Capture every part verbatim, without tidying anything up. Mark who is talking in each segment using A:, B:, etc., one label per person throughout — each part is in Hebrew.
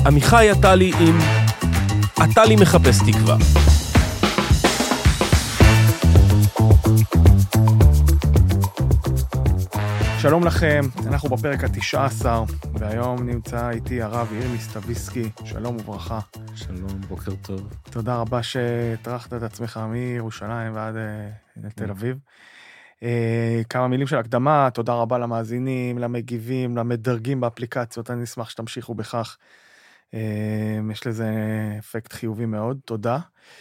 A: עמיחי עטלי עם עטלי מחפש תקווה.
B: שלום לכם, אנחנו בפרק ה-תשע עשרה, והיום נמצא איתי הרב יאיר מיסטביסקי. שלום וברכה.
C: שלום, בוקר טוב.
B: תודה רבה שטרחת את עצמך מירושלים ועד תל אביב. כמה מילים של הקדמה, תודה רבה למאזינים, למגיבים, למדרגים באפליקציות, אני אשמח שתמשיכו בכך. יש לזה אפקט חיובי מאוד, תודה.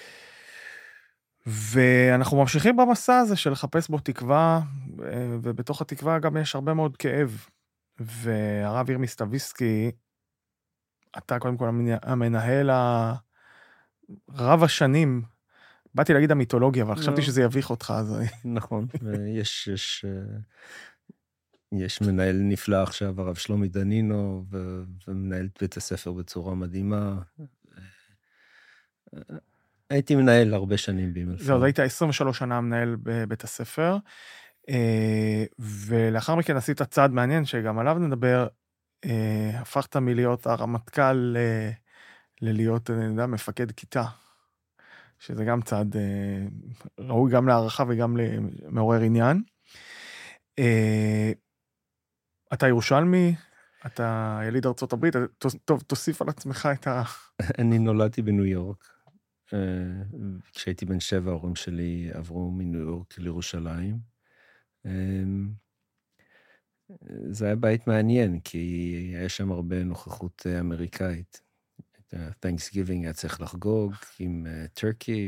B: ואנחנו ממשיכים במסע הזה של לחפש בו תקווה, ובתוך התקווה גם יש הרבה מאוד כאב. והרב יאיר מיסטביסקי, אתה קודם כל המנהל הרב השנים, באתי להגיד המיתולוגיה, אבל חשבתי שזה יביך אותך.
C: נכון, יש, יש, יש מנהל נפלא עכשיו, הרב שלומי דנינו, ומנהל בית הספר בצורה מדהימה. הייתי מנהל הרבה שנים באם אלפרד.
B: זהו, היית עשרים ושלוש שנה מנהל בבית הספר, ולאחר מכן עשית צעד מעניין, שגם עליו נדבר, הפכת מלהיות הרמטכ"ל ללהיות, אני יודע, מפקד כיתה, שזה גם צעד ראוי גם להערכה וגם למעורר עניין. אתה ירושלמי, אתה יליד ארצות הברית, טוב, תוסיף על עצמך את ה...
C: אני נולדתי בניו יורק. כשהייתי בן שבע, ההורים שלי עברו מניו יורק לירושלים. זה היה בית מעניין, כי היה שם הרבה נוכחות אמריקאית. Thanksgiving היה צריך לחגוג עם טורקי,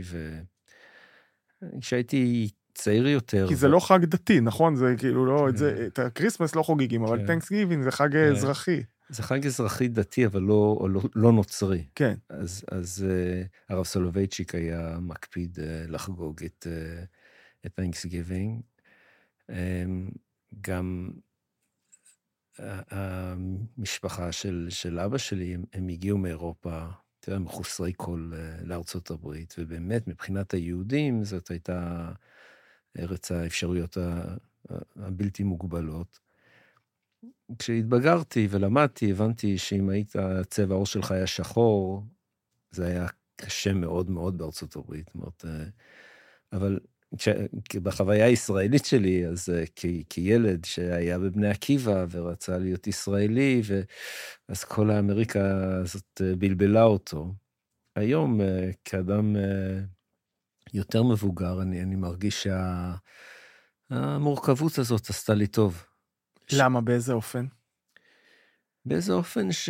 C: וכשהייתי צעיר יותר...
B: כי זה לא חג דתי, נכון? זה כאילו לא, את הקריסמס לא חוגגים, אבל Thanksgiving זה חג אזרחי. זה
C: חג אזרחי דתי, אבל לא, לא, לא נוצרי.
B: כן.
C: אז, אז uh, הרב סולובייצ'יק היה מקפיד uh, לחגוג את, uh, את Thanksgiving. Um, גם uh, המשפחה של, של אבא שלי, הם, הם הגיעו מאירופה, תראה, מחוסרי כל uh, לארצות הברית, ובאמת, מבחינת היהודים, זאת הייתה ארץ האפשרויות הבלתי מוגבלות. כשהתבגרתי ולמדתי, הבנתי שאם היית, צבע העור שלך היה שחור, זה היה קשה מאוד מאוד בארצות הברית. זאת אומרת, אבל בחוויה הישראלית שלי, אז כ- כילד שהיה בבני עקיבא ורצה להיות ישראלי, אז כל האמריקה הזאת בלבלה אותו. היום, כאדם יותר מבוגר, אני, אני מרגיש שהמורכבות הזאת עשתה לי טוב.
B: למה? באיזה אופן?
C: באיזה אופן ש...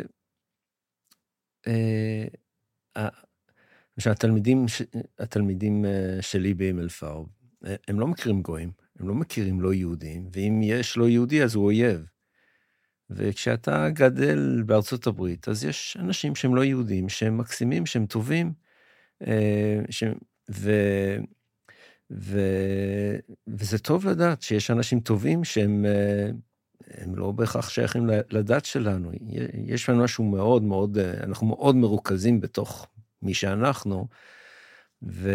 C: שהתלמידים, התלמידים שלי באם אלפרד, הם לא מכירים גויים, הם לא מכירים לא יהודים, ואם יש לא יהודי אז הוא אויב. וכשאתה גדל בארצות הברית, אז יש אנשים שהם לא יהודים, שהם מקסימים, שהם טובים, ש... ו... ו... וזה טוב לדעת שיש אנשים טובים שהם הם לא בהכרח שייכים לדת שלנו. יש לנו משהו מאוד מאוד, אנחנו מאוד מרוכזים בתוך מי שאנחנו, ו...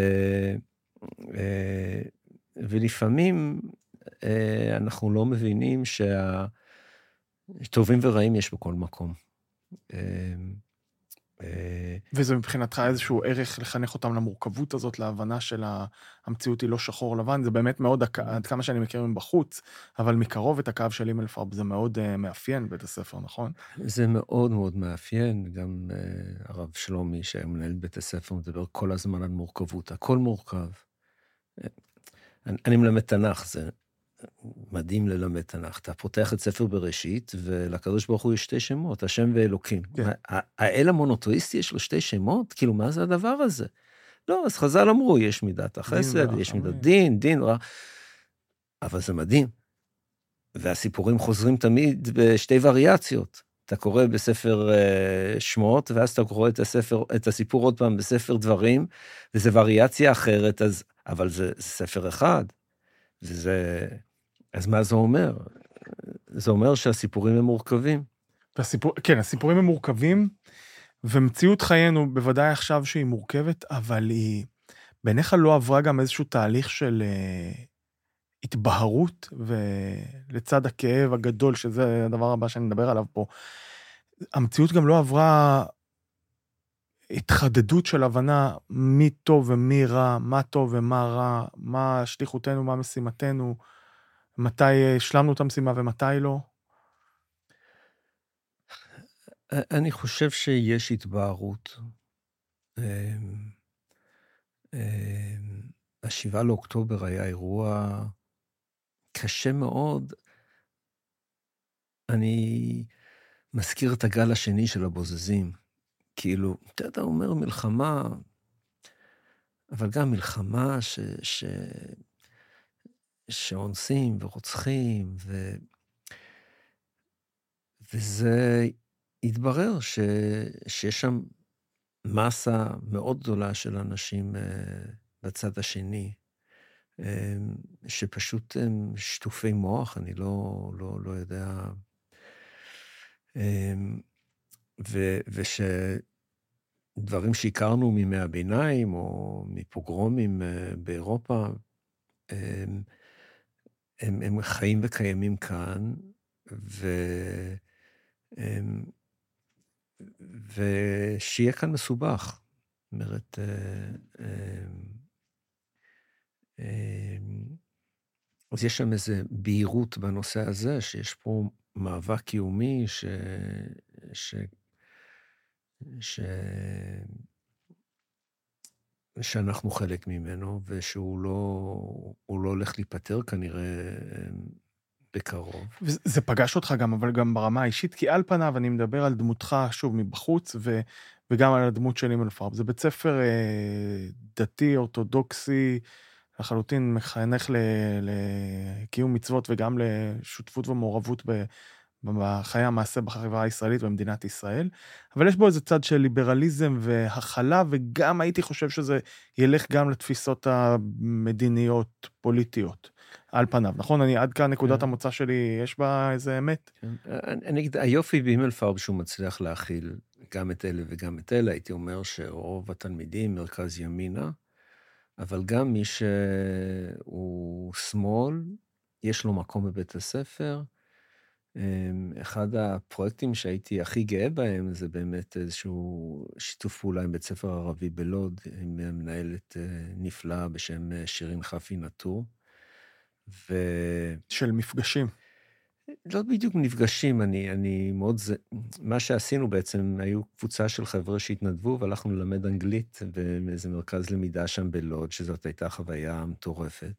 C: ולפעמים אנחנו לא מבינים שהטובים ורעים יש בכל מקום.
B: וזה מבחינתך איזשהו ערך לחנך אותם למורכבות הזאת, להבנה של המציאות היא לא שחור לבן, זה באמת מאוד, עד כמה שאני מכיר מבחוץ, אבל מקרוב את הקו של אם אלפרד, זה מאוד מאפיין בית הספר, נכון?
C: זה מאוד מאוד מאפיין, גם הרב שלומי, שהיה מנהל בית הספר, מדבר כל הזמן על מורכבות, הכל מורכב. אני מלמד תנ"ך, זה מדהים ללמד תנ"ך. אתה פותח את ספר בראשית, ולקדוש ברוך הוא יש שתי שמות, השם ואלוקים. האל המונותאיסטי יש לו שתי שמות? כאילו, מה זה הדבר הזה? לא, אז חז"ל אמרו, יש מידת החסד, יש מידת דין, דין רע. אבל זה מדהים. והסיפורים חוזרים תמיד בשתי וריאציות. אתה קורא בספר שמות, ואז אתה קורא את הספר, את הסיפור עוד פעם בספר דברים, וזה וריאציה אחרת, אז, אבל זה, זה ספר אחד. וזה, אז מה זה אומר? זה אומר שהסיפורים הם מורכבים.
B: והסיפור, כן, הסיפורים הם מורכבים, ומציאות חיינו בוודאי עכשיו שהיא מורכבת, אבל היא, בעיניך לא עברה גם איזשהו תהליך של uh, התבהרות, ולצד הכאב הגדול, שזה הדבר הבא שאני מדבר עליו פה, המציאות גם לא עברה התחדדות של הבנה מי טוב ומי רע, מה טוב ומה רע, מה שליחותנו, מה משימתנו, מתי השלמנו את המשימה ומתי לא.
C: אני חושב שיש התבהרות. השבעה לאוקטובר היה אירוע קשה מאוד. אני מזכיר את הגל השני של הבוזזים. כאילו, אתה אומר מלחמה, אבל גם מלחמה ש... ש... שאונסים ורוצחים, ו... וזה התברר ש... שיש שם מסה מאוד גדולה של אנשים בצד השני, שפשוט הם שטופי מוח, אני לא, לא, לא יודע, ו... וש... דברים שהכרנו מימי הביניים, או מפוגרומים באירופה, הם, הם, הם חיים וקיימים כאן, ו, הם, ושיהיה כאן מסובך. זאת אומרת, אז יש שם איזו בהירות בנושא הזה, שיש פה מאבק קיומי, ש... ש... ש... שאנחנו חלק ממנו, ושהוא לא, הוא לא הולך להיפטר כנראה בקרוב.
B: זה פגש אותך גם, אבל גם ברמה האישית, כי על פניו אני מדבר על דמותך, שוב, מבחוץ, ו... וגם על הדמות של הימל פרב. זה בית ספר אה, דתי, אורתודוקסי, לחלוטין מחנך ל... לקיום מצוות, וגם לשותפות ומעורבות ב... בחיי המעשה בחברה הישראלית ובמדינת ישראל, אבל יש בו איזה צד של ליברליזם והכלה, וגם הייתי חושב שזה ילך גם לתפיסות המדיניות, פוליטיות, על פניו, נכון? אני עד כאן נקודת המוצא שלי, יש בה איזה אמת?
C: אני אגיד, היופי בהימל פרב שהוא מצליח להכיל גם את אלה וגם את אלה, הייתי אומר שרוב התלמידים מרכז ימינה, אבל גם מי שהוא שמאל, יש לו מקום בבית הספר, אחד הפרויקטים שהייתי הכי גאה בהם, זה באמת איזשהו שיתוף פעולה עם בית ספר ערבי בלוד, עם מנהלת נפלאה בשם שירין חפי נטור. ו...
B: של מפגשים.
C: לא בדיוק מפגשים, אני, אני מאוד זה... מה שעשינו בעצם, היו קבוצה של חבר'ה שהתנדבו, והלכנו ללמד אנגלית באיזה מרכז למידה שם בלוד, שזאת הייתה חוויה מטורפת.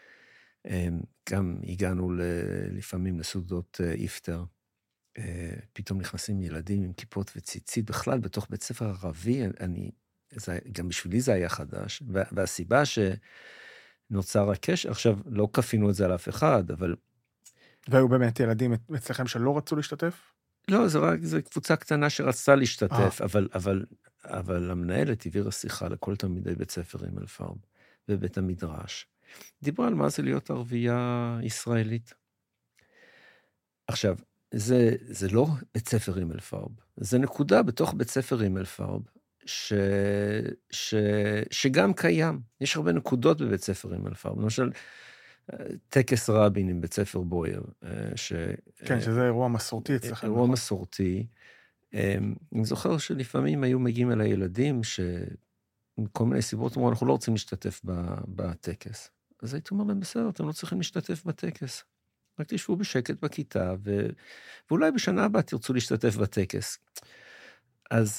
C: גם הגענו לפעמים לסעודות איפטר, פתאום נכנסים ילדים עם כיפות וציצית, בכלל בתוך בית ספר ערבי, אני, זה, גם בשבילי זה היה חדש, והסיבה שנוצר הקשר, עכשיו לא כפינו את זה על אף אחד, אבל...
B: והיו באמת ילדים אצלכם שלא רצו להשתתף?
C: לא, זו רק, זו קבוצה קטנה שרצתה להשתתף, אבל, אבל, אבל המנהלת העבירה שיחה לכל תלמידי בית ספר הימל פרב, בבית המדרש. דיברה על מה זה להיות ערבייה ישראלית. עכשיו, זה, זה לא בית ספר הימל פרב, זה נקודה בתוך בית ספר הימל פרב, ש, ש, שגם קיים. יש הרבה נקודות בבית ספר הימל פרב, למשל, טקס רבין עם בית ספר בויר. ש,
B: כן, שזה אירוע מסורתי אצלכם.
C: אירוע מסורתי. אני זוכר שלפעמים היו מגיעים אל הילדים, שמכל מיני סיבות אמרו, אנחנו לא רוצים להשתתף בטקס. אז הייתי אומר להם, בסדר, אתם לא צריכים להשתתף בטקס. רק תשבו בשקט בכיתה, ו... ואולי בשנה הבאה תרצו להשתתף בטקס. אז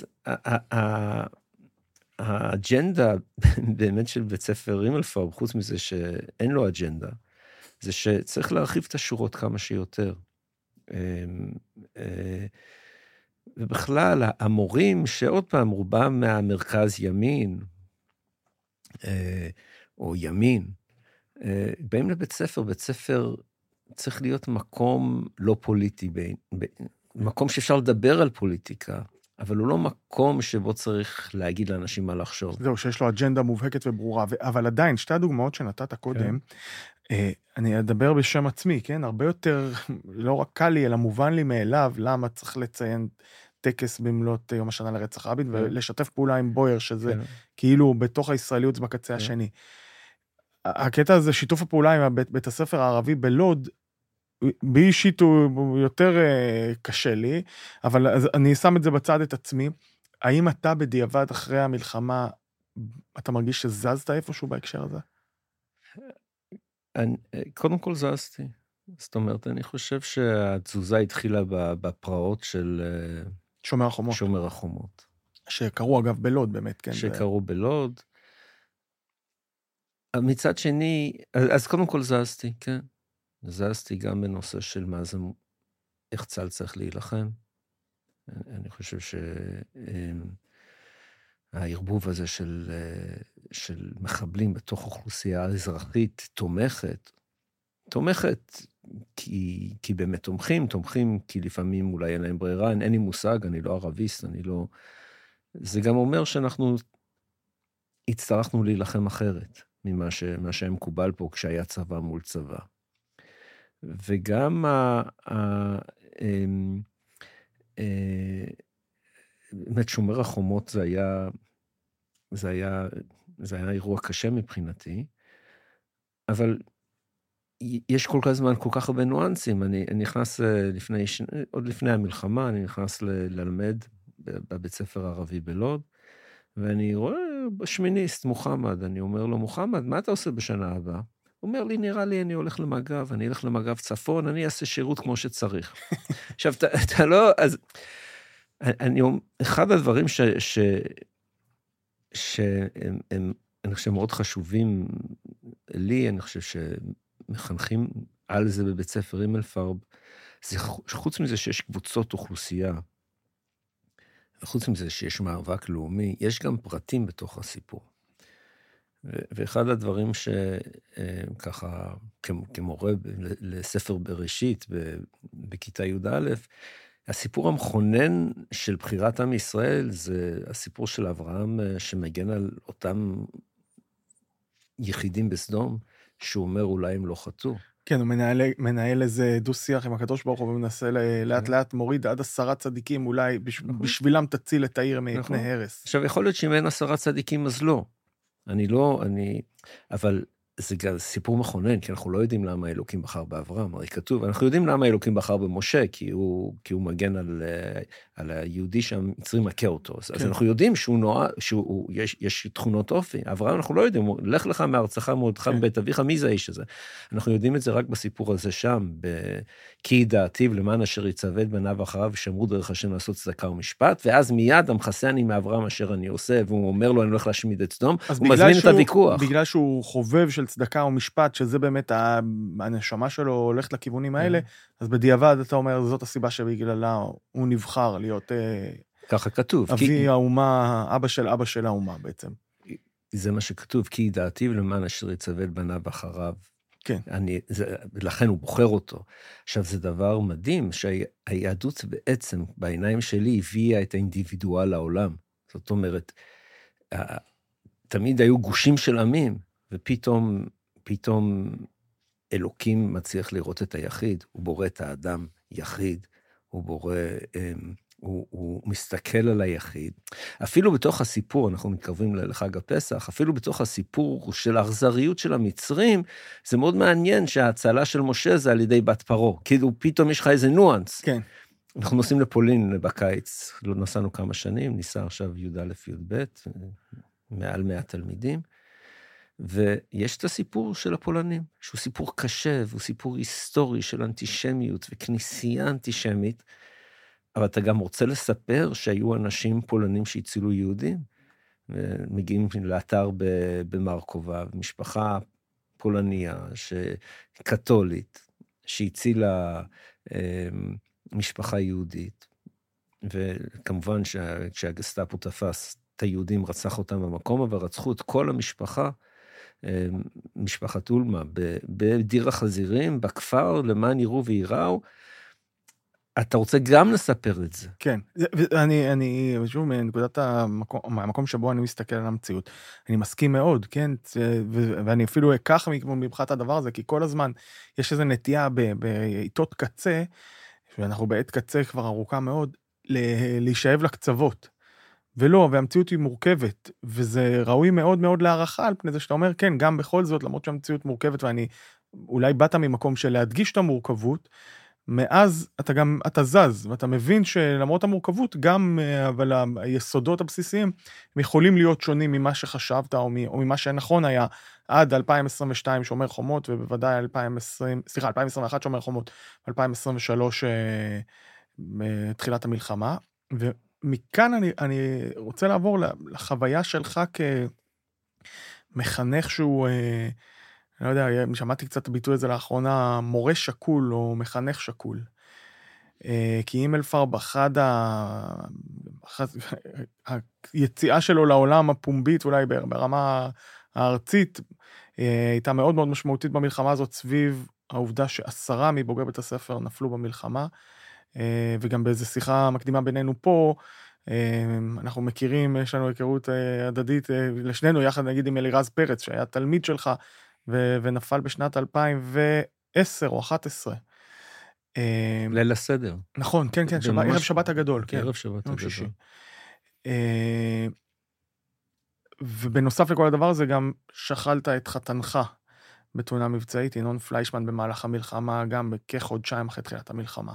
C: האג'נדה באמת של בית ספר הימל פרב, חוץ מזה שאין לו אג'נדה, זה שצריך להרחיב את השורות כמה שיותר. ובכלל, המורים שעוד פעם, רובם מהמרכז ימין, או ימין, באים לבית ספר, בית ספר צריך להיות מקום לא פוליטי, מקום שאפשר לדבר על פוליטיקה, אבל הוא לא מקום שבו צריך להגיד לאנשים מה לחשוב.
B: זהו, שיש לו אג'נדה מובהקת וברורה, אבל עדיין, שתי הדוגמאות שנתת קודם, אני אדבר בשם עצמי, כן? הרבה יותר, לא רק קל לי, אלא מובן לי מאליו, למה צריך לציין טקס במלאת יום השנה לרצח רבין, ולשתף פעולה עם בויר, שזה כאילו בתוך הישראליות זה בקצה השני. הקטע הזה, שיתוף הפעולה עם בית הספר הערבי בלוד, בי אישית הוא יותר קשה לי, אבל אני שם את זה בצד את עצמי. האם אתה בדיעבד אחרי המלחמה, אתה מרגיש שזזת איפשהו בהקשר הזה?
C: אני, קודם כל זזתי. זאת אומרת, אני חושב שהתזוזה התחילה בפרעות של
B: שומר החומות.
C: שומר החומות.
B: שקרו אגב בלוד באמת, כן.
C: שקרו בלוד. מצד שני, אז קודם כל זזתי, כן. זזתי גם בנושא של מה זה, איך צה"ל צריך להילחם. אני חושב שהערבוב הזה של, של מחבלים בתוך אוכלוסייה אזרחית תומכת, תומכת כי, כי באמת תומכים, תומכים כי לפעמים אולי אין להם ברירה, אין, אין לי מושג, אני לא ערביסט, אני לא... זה גם אומר שאנחנו הצטרכנו להילחם אחרת ממה ש, מה שהיה מקובל פה כשהיה צבא מול צבא. וגם ה... ה באמת שומר החומות זה היה, זה היה, זה היה אירוע קשה מבחינתי, אבל יש כל כך זמן, כל כך הרבה ניואנסים. אני, אני נכנס לפני, עוד לפני המלחמה, אני נכנס ללמד בבית ספר הערבי בלוד, ואני רואה בשמיניסט מוחמד, אני אומר לו, מוחמד, מה אתה עושה בשנה הבאה? הוא אומר לי, נראה לי, אני הולך למג"ב, אני אלך למג"ב צפון, אני אעשה שירות כמו שצריך. עכשיו, אתה, אתה לא, אז, אני, אחד הדברים ש, ש, שהם, הם, אני חושב, מאוד חשובים לי, אני חושב שמחנכים על זה בבית ספר הימלפרב, זה חוץ מזה שיש קבוצות אוכלוסייה, חוץ מזה שיש מאבק לאומי, יש גם פרטים בתוך הסיפור. ואחד הדברים שככה, כמורה לספר בראשית, בכיתה י' א', הסיפור המכונן של בחירת עם ישראל, זה הסיפור של אברהם שמגן על אותם יחידים בסדום, שהוא אומר אולי הם לא חטאו.
B: כן, הוא מנהל, מנהל איזה דו-שיח עם הקדוש ברוך הוא, ומנסה לאט לאט מוריד עד עשרה צדיקים, אולי בשבילם תציל את העיר מפני הרס.
C: עכשיו, יכול להיות שאם אין עשרה צדיקים, אז לא. אני לא, אני, אבל זה גם סיפור מכונן, כי אנחנו לא יודעים למה אלוקים בחר באברהם, הרי כתוב, אנחנו יודעים למה אלוקים בחר במשה, כי הוא, כי הוא מגן על, על היהודי שהמצרים מכה אותו, כן. אז אנחנו יודעים שהוא נועד, שהוא, יש, יש תכונות אופי, אברהם אנחנו לא יודעים, לך לך מארצך מולדך כן. מבית אביך, מי זה האיש הזה? אנחנו יודעים את זה רק בסיפור הזה שם, כי ידעתיו למען אשר יצוות בניו אחריו, ושמרו דרך השם לעשות צדקה ומשפט, ואז מיד המחסה אני מאברהם אשר אני עושה, והוא אומר לו אני הולך להשמיד את סדום, הוא מזמין שהוא, את הוויכוח.
B: בגלל שהוא חובב של צדקה ומשפט, שזה באמת הנשמה שלו הולכת לכיוונים האלה, אז בדיעבד אתה אומר, זאת הסיבה שבגללה הוא נבחר להיות
C: ככה כתוב.
B: אבי האומה, אבא של אבא של האומה בעצם.
C: זה מה שכתוב, כי ידעתיו למען אשר יצוות בניו אחריו.
B: כן.
C: אני, זה, לכן הוא בוחר אותו. עכשיו, זה דבר מדהים, שהיהדות בעצם, בעיניים שלי, הביאה את האינדיבידואל לעולם. זאת אומרת, תמיד היו גושים של עמים, ופתאום, פתאום אלוקים מצליח לראות את היחיד, הוא בורא את האדם יחיד, הוא בורא, הוא, הוא מסתכל על היחיד. אפילו בתוך הסיפור, אנחנו מתקרבים לחג הפסח, אפילו בתוך הסיפור של האכזריות של המצרים, זה מאוד מעניין שההצלה של משה זה על ידי בת פרעה, כאילו פתאום יש לך איזה ניואנס.
B: כן.
C: אנחנו נוסעים לפולין בקיץ, לא נסענו כמה שנים, ניסע עכשיו י' א' י' ב', מעל מאה תלמידים, ויש את הסיפור של הפולנים, שהוא סיפור קשה, והוא סיפור היסטורי של אנטישמיות וכניסייה אנטישמית, אבל אתה גם רוצה לספר שהיו אנשים פולנים שהצילו יהודים, ומגיעים לאתר במרקובה, משפחה פולניה, קתולית, שהצילה משפחה יהודית, וכמובן כשהגסטאפו תפס את היהודים, רצח אותם במקום, אבל רצחו את כל המשפחה, משפחת אולמה, בדיר החזירים, בכפר, למען יראו ויראו, אתה רוצה גם לספר את זה.
B: כן, אני, אני, שוב, מנקודת המקום, המקום שבו אני מסתכל על המציאות, אני מסכים מאוד, כן, ואני אפילו אקח מבחינת הדבר הזה, כי כל הזמן יש איזו נטייה בעיתות קצה, ואנחנו בעת קצה כבר ארוכה מאוד, להישאב לקצוות. ולא, והמציאות היא מורכבת, וזה ראוי מאוד מאוד להערכה על פני זה שאתה אומר, כן, גם בכל זאת, למרות שהמציאות מורכבת, ואני אולי באת ממקום של להדגיש את המורכבות, מאז אתה גם, אתה זז, ואתה מבין שלמרות המורכבות, גם, אבל היסודות הבסיסיים, הם יכולים להיות שונים ממה שחשבת, או ממה שנכון היה, עד אלפיים עשרים ושתיים שומר חומות, ובוודאי אלפיים ועשרים, סליחה, אלפיים עשרים ואחת שומר חומות, אלפיים עשרים ושלוש תחילת המלחמה, ומכאן אני, אני רוצה לעבור לחוויה שלך כמחנך שהוא, אני לא יודע, שמעתי קצת ביטוי הזה לאחרונה, מורה שקול או מחנך שקול. כי אימל פרב, אחד היציאה שלו לעולם הפומבית, אולי ברמה הארצית, הייתה מאוד מאוד משמעותית במלחמה הזאת, סביב העובדה שעשרה מבוגרי בית הספר נפלו במלחמה, וגם באיזו שיחה מקדימה בינינו פה, אנחנו מכירים, יש לנו היכרות הדדית לשנינו, יחד נגיד עם אלירז פרץ, שהיה תלמיד שלך, ו- ונפל בשנת אלפיים ועשר או אחת עשרה.
C: ליל הסדר.
B: נכון, כן, כן, שבת, ערב שבת הגדול. כן.
C: ערב שבת הגדול.
B: שישי. ובנוסף לכל הדבר הזה, גם שכלת את חתנך בתאונה מבצעית, ינון פליישמן במהלך המלחמה, גם כחודשיים אחרי תחילת המלחמה.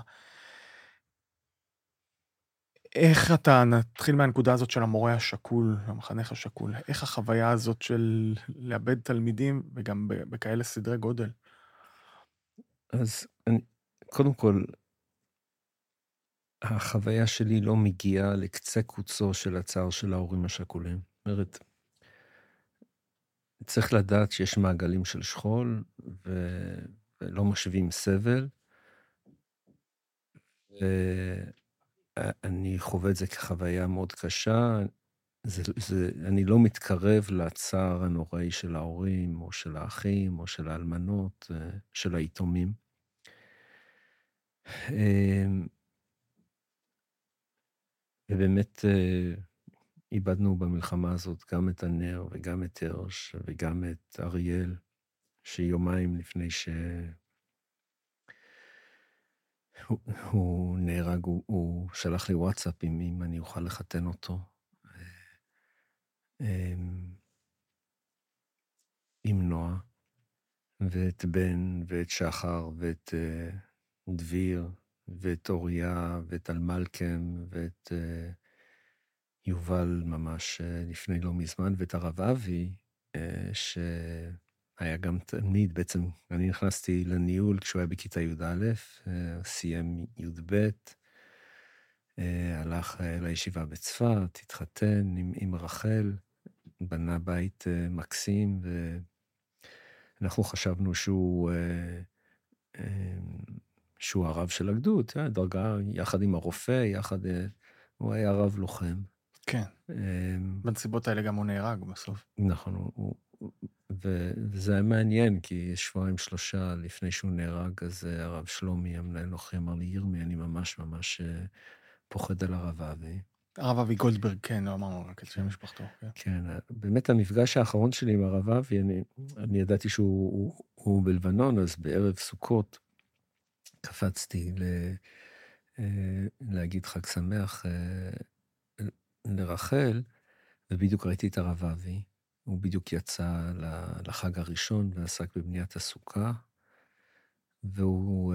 B: איך אתה, נתחיל מהנקודה הזאת של המורה השקול, המחנך השקול, איך החוויה הזאת של לאבד תלמידים, וגם בכאלה סדרי גודל?
C: אז אני, קודם כל, החוויה שלי לא מגיעה לקצה קוצו של הצער של ההורים השקולים. זאת אומרת, צריך לדעת שיש מעגלים של שכול, ו... ולא משווים סבל, ואני חווה את זה כחוויה מאוד קשה, זה, זה, אני לא מתקרב לצער הנוראי של ההורים, או של האחים, או של האלמנות, של היתומים. ובאמת איבדנו במלחמה הזאת גם את הנר, וגם את הרש, וגם את אריאל, שיומיים לפני ש... הוא, הוא נהרג, הוא, הוא שלח לי וואטסאפ אם, אם אני אוכל לחתן אותו. עם נועה, ואת בן, ואת שחר, ואת uh, דביר, ואת אוריה, ואת אלמלכם, ואת uh, יובל ממש uh, לפני לא מזמן, ואת הרב אבי, uh, שהיה גם תלמיד, בעצם אני נכנסתי לניהול כשהוא היה בכיתה י' א', uh, סיים י' ב', uh, הלך uh, לישיבה בצפת, התחתן עם, עם רחל, בנה בית uh, מקסים, ואנחנו חשבנו שהוא, uh, uh, שהוא הרב של הגדוד, uh, דרגה יחד עם הרופא, יחד, uh, הוא היה רב לוחם.
B: כן, uh, בנסיבות האלה גם הוא נהרג בסוף.
C: נכון, הוא, ו, וזה היה מעניין, כי שבועיים שלושה לפני שהוא נהרג, אז uh, הרב שלומי, המנהל נוחי, אמר לי, ירמי, אני ממש ממש uh, פוחד על הרב אבי.
B: הרב אבי גולדברג, כן, לא אמרנו רק את שם משפחתו. כן.
C: כן, באמת המפגש האחרון שלי עם הרב אבי, אני, אני ידעתי שהוא הוא, הוא בלבנון, אז בערב סוכות קפצתי ל, להגיד חג שמח לרחל, ובדיוק ראיתי את הרב אבי, הוא בדיוק יצא לחג הראשון ועסק בבניית הסוכה, והוא...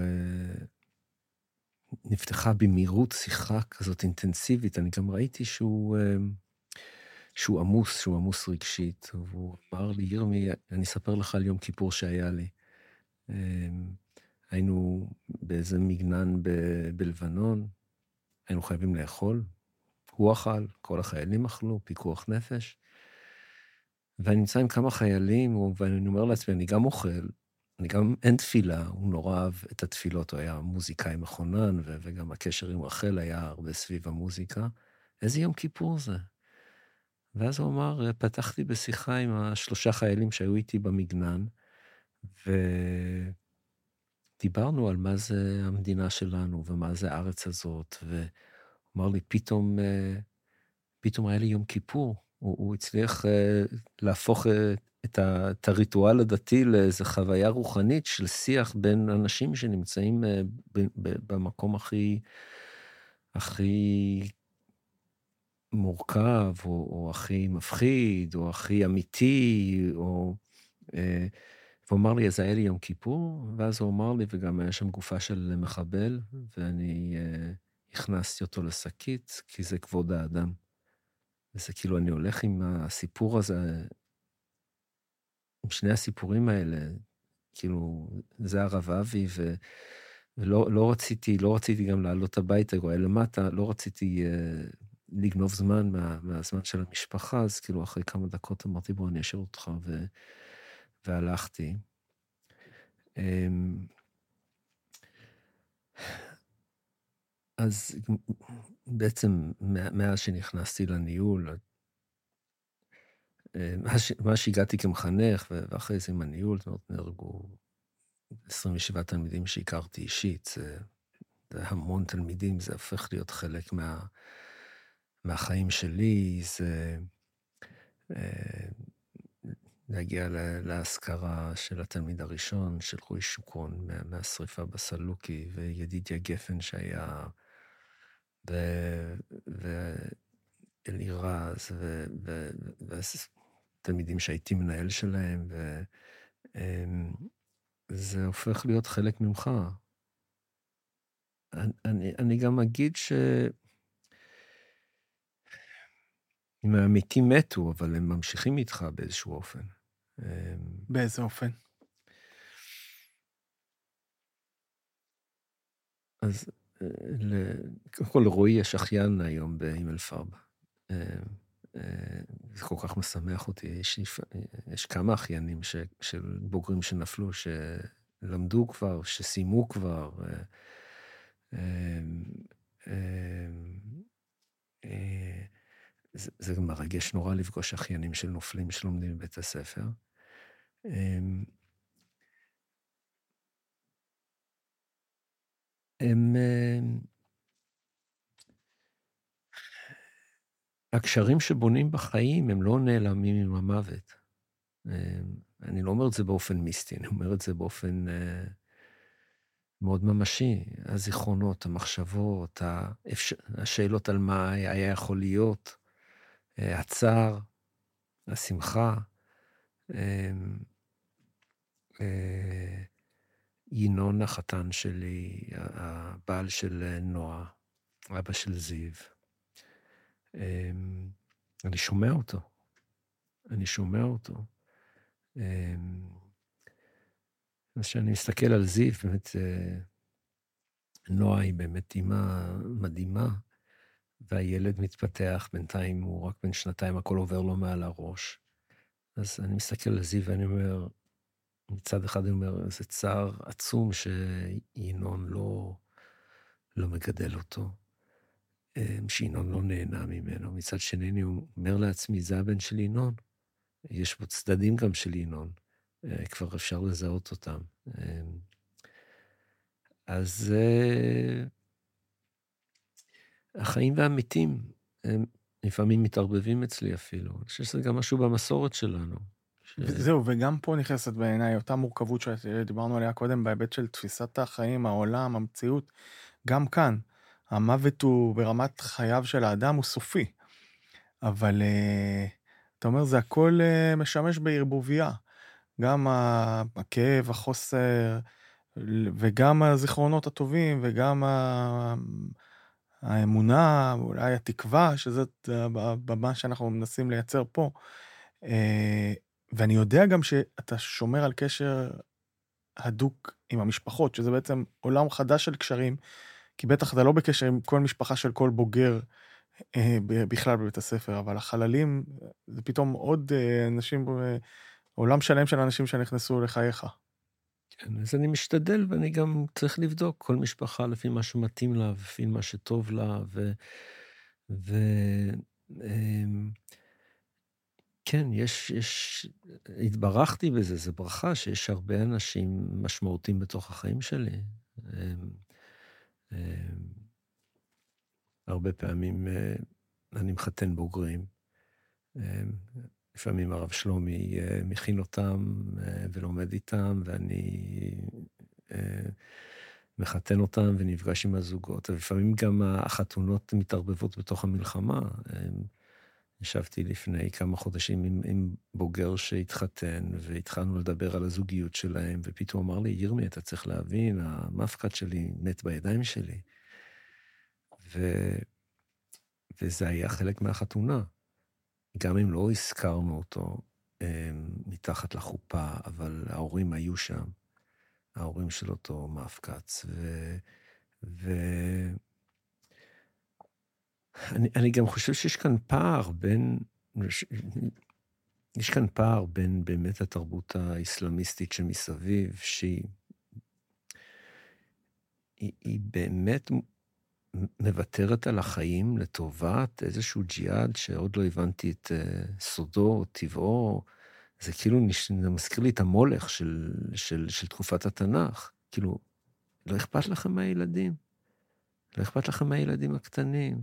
C: נפתחה במהירות שיחה כזאת אינטנסיבית, אני גם ראיתי שהוא, שהוא עמוס, שהוא עמוס רגשית, והוא אמר לי, ירמי, אני אספר לך על יום כיפור שהיה לי. היינו באיזה מגנן ב- בלבנון, היינו חייבים לאכול, הוא אכל, כל החיילים אכלו, פיקוח נפש, ואני נמצא עם כמה חיילים, ואני אומר לעצמי, אני גם אוכל, אני גם, אין תפילה, הוא נורא אהב את התפילות, הוא היה מוזיקאי מכונן, ו- וגם הקשר עם רחל היה הרבה סביב המוזיקה. איזה יום כיפור זה? ואז הוא אמר, פתחתי בשיחה עם השלושה חיילים שהיו איתי במגנן, ודיברנו על מה זה המדינה שלנו, ומה זה הארץ הזאת, והוא אמר לי, פתאום, פתאום היה לי יום כיפור, הוא, הוא הצליח להפוך את, ה, את הריטואל הדתי לאיזו חוויה רוחנית של שיח בין אנשים שנמצאים ב, ב, במקום הכי, הכי מורכב, או, או הכי מפחיד, או הכי אמיתי, או, והוא אמר לי, אז היה לי יום כיפור, ואז הוא אמר לי, וגם היה שם גופה של מחבל, ואני uh, הכנסתי אותו לשקית, כי זה כבוד האדם. וזה כאילו, אני הולך עם הסיפור הזה, עם שני הסיפורים האלה, כאילו, זה הרב אבי, ו... ולא לא רציתי, לא רציתי גם לעלות הביתה, הוא היה למטה, לא רציתי uh, לגנוב זמן מה, מהזמן של המשפחה, אז כאילו אחרי כמה דקות אמרתי, בוא, אני אשאיר אותך, ו... והלכתי. Um, אז בעצם מאז שנכנסתי לניהול, מה שהגעתי כמחנך, ואחרי זה עם הניהול, זאת אומרת, נהרגו עשרים ושבעה תלמידים שהכרתי אישית, זה, זה המון תלמידים, זה הופך להיות חלק מה, מהחיים שלי, זה להגיע להזכרה של התלמיד הראשון, של רועי שוקרון, מה, מהשריפה בסלוקי, וידידיה גפן שהיה, ו... ו אלירז, ותלמידים שהייתי מנהל שלהם, וזה הופך להיות חלק ממך. אני, אני גם אגיד ש... אם העמיתים מתו, אבל הם ממשיכים איתך באיזשהו אופן.
B: באיזה אופן?
C: אז קודם כל, לרועי יש אחיין היום באימל פרב. זה כל כך משמח אותי. יש, יש כמה אחיינים ש, של בוגרים שנפלו, שלמדו כבר, שסיימו כבר. זה, זה גם מרגש נורא לפגוש אחיינים של נופלים שלומדים בבית הספר. הם... הקשרים שבונים בחיים הם לא נעלמים עם המוות. אני לא אומר את זה באופן מיסטי, אני אומר את זה באופן מאוד ממשי. הזיכרונות, המחשבות, השאלות על מה היה יכול להיות, הצער, השמחה, ינון החתן שלי, הבעל של נועה, אבא של זיו. אני שומע אותו. אני שומע אותו. אז כשאני מסתכל על זיו, באמת, נועה היא באמת אימא מדהימה, והילד מתפתח, בינתיים הוא רק בן שנתיים, הכל עובר לו מעל הראש. אז אני מסתכל על זיו ואני אומר, מצד אחד אני אומר, זה צער עצום שינון לא, לא מגדל אותו. שינון לא נהנה ממנו. מצד שני, אני אומר לעצמי, זה הבן של ינון. יש בו צדדים גם של ינון. כבר אפשר לזהות אותם. אז החיים והמתים, הם לפעמים מתערבבים אצלי אפילו. אני חושב שזה גם משהו במסורת שלנו. ש...
B: זהו, וגם פה נכנסת בעיניי אותה מורכבות שדיברנו עליה קודם, בהיבט של תפיסת החיים, העולם, המציאות. גם כאן, המוות הוא ברמת חייו של האדם, הוא סופי. אבל אתה אומר, זה הכל משמש בערבוביה. גם הכאב, החוסר, וגם הזיכרונות הטובים, וגם האמונה, אולי התקווה, שזאת במה שאנחנו מנסים לייצר פה. ואני יודע גם שאתה שומר על קשר הדוק עם המשפחות, שזה בעצם עולם חדש של קשרים, כי בטח אתה לא בקשר עם כל משפחה של כל בוגר בכלל בבית הספר, אבל החללים זה פתאום עוד אנשים, עולם שלם של אנשים שנכנסו לחייך.
C: כן, אז אני משתדל, ואני גם צריך לבדוק כל משפחה לפי מה שמתאים לה, לפי מה שטוב לה, ו... ו... כן, יש, יש, התברכתי בזה, זה ברכה שיש הרבה אנשים משמעותיים בתוך החיים שלי. הרבה פעמים אני מחתן בוגרים, לפעמים הרב שלומי מכין אותם ולומד איתם, ואני מחתן אותם ונפגש עם הזוגות, ולפעמים גם החתונות מתערבבות בתוך המלחמה. ישבתי לפני כמה חודשים עם, עם בוגר שהתחתן, והתחלנו לדבר על הזוגיות שלהם, ופתאום אמר לי, ירמי, אתה צריך להבין, המפקד שלי מת בידיים שלי. ו... וזה היה חלק מהחתונה. גם אם לא הזכרנו אותו מתחת לחופה, אבל ההורים היו שם, ההורים של אותו מפקץ, ו... ו... אני, אני גם חושב שיש כאן פער בין, יש כאן פער בין באמת התרבות האסלאמיסטית שמסביב, שהיא היא, היא באמת מוותרת על החיים לטובת איזשהו ג'יהאד שעוד לא הבנתי את סודו, טבעו. זה כאילו, זה מזכיר לי את המולך של, של, של תקופת התנ"ך. כאילו, לא אכפת לכם מהילדים? לא אכפת לכם מהילדים הקטנים?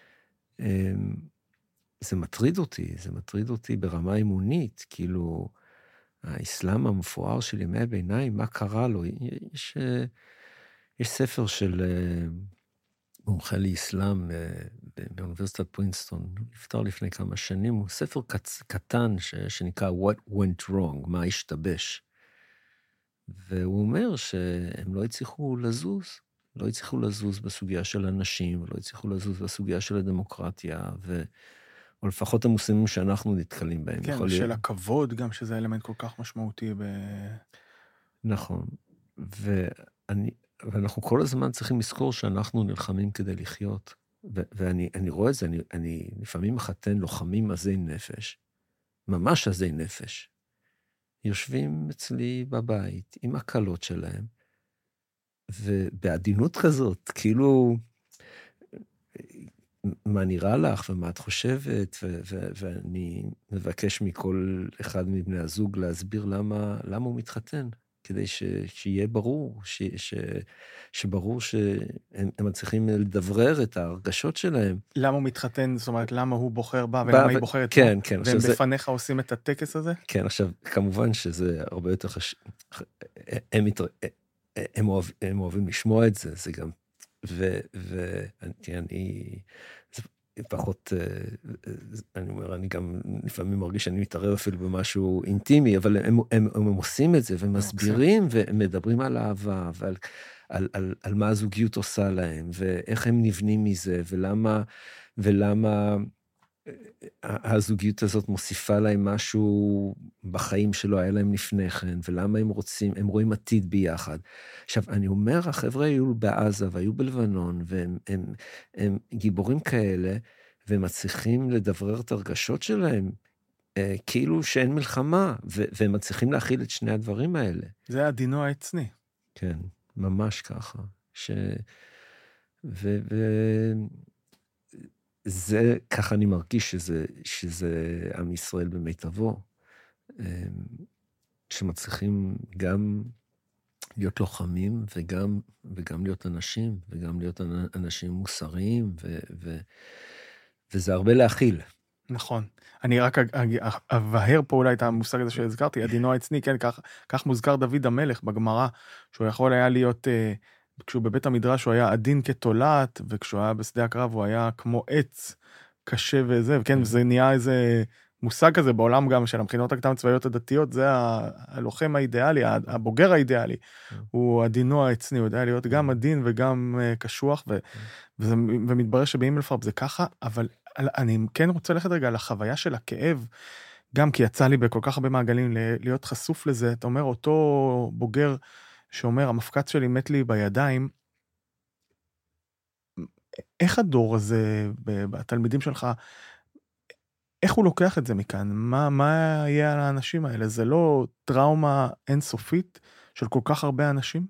C: זה מטריד אותי, זה מטריד אותי ברמה אימונית, כאילו, האסלאם המפואר של ימי הביניים, מה קרה לו? יש, יש ספר של מומחה לאסלאם באוניברסיטת פרינסטון, הוא נפטר לפני כמה שנים, הוא ספר קטן שנקרא What Went Wrong, מה השתבש. והוא אומר שהם לא הצליחו לזוז, לא הצליחו לזוז בסוגיה של אנשים, לא הצליחו לזוז בסוגיה של הדמוקרטיה, ו... או לפחות המוסלמים שאנחנו נתקלים בהם.
B: כן, של הכבוד גם, שזה אלמנט כל כך משמעותי ב...
C: נכון. ואני, ואנחנו כל הזמן צריכים לזכור שאנחנו נלחמים כדי לחיות. ו- ואני אני רואה את זה, אני, אני לפעמים מחתן לוחמים עזי נפש, ממש עזי נפש, יושבים אצלי בבית עם הקלות שלהם, ובעדינות כזאת, כאילו, מה נראה לך ומה את חושבת, ו- ו- ואני מבקש מכל אחד מבני הזוג להסביר למה, למה הוא מתחתן, כדי ש- שיהיה ברור, ש- ש- שברור שהם הם צריכים לדברר את ההרגשות שלהם.
B: למה הוא מתחתן, זאת אומרת, למה הוא בוחר בה, ולמה ו- היא בוחרת
C: כן,
B: בה,
C: כן,
B: והם
C: זה...
B: בפניך עושים את הטקס הזה?
C: כן, עכשיו, כמובן שזה הרבה יותר חשוב, הם, מתר... הם, אוהב... הם אוהבים לשמוע את זה, זה גם, ואני, זה פחות, אני אומר, אני גם לפעמים מרגיש שאני מתערב אפילו במשהו אינטימי, אבל הם, הם, הם עושים את זה, ומסבירים, והם מדברים על אהבה, ועל על, על, על מה הזוגיות עושה להם, ואיך הם נבנים מזה, ולמה, ולמה, הזוגיות הזאת מוסיפה להם משהו בחיים שלא היה להם לפני כן, ולמה הם רוצים, הם רואים עתיד ביחד. עכשיו, אני אומר, החבר'ה היו בעזה והיו בלבנון, והם הם, הם גיבורים כאלה, והם מצליחים לדברר את הרגשות שלהם, אה, כאילו שאין מלחמה, ו- והם מצליחים להכיל את שני הדברים האלה.
B: זה הדינו העצני.
C: כן, ממש ככה. ש... ו... ו... זה, ככה אני מרגיש שזה, שזה עם ישראל במיטבו, שמצליחים גם להיות לוחמים, וגם, וגם להיות אנשים, וגם להיות אנשים מוסריים, ו, ו, וזה הרבה להכיל.
B: נכון. אני רק אבהר פה אולי את המושג הזה שהזכרתי, הדינו העצני, כן, כך, כך מוזכר דוד המלך בגמרא, שהוא יכול היה להיות... כשהוא בבית המדרש הוא היה עדין כתולעת, וכשהוא היה בשדה הקרב הוא היה כמו עץ קשה וזה, וכן, זה נהיה איזה מושג כזה בעולם גם של המכינות הקדם צבאיות הדתיות, זה הלוחם האידיאלי, הבוגר האידיאלי, הוא עדינו העצני, הוא יודע להיות גם עדין וגם קשוח, ומתברר שבהימלפרב זה ככה, אבל אני כן רוצה ללכת רגע לחוויה של הכאב, גם כי יצא לי בכל כך הרבה מעגלים להיות חשוף לזה, אתה אומר, אותו בוגר, שאומר, המפקד שלי מת לי בידיים, איך הדור הזה, בתלמידים שלך, איך הוא לוקח את זה מכאן? מה, מה יהיה על האנשים האלה? זה לא טראומה אינסופית של כל כך הרבה אנשים?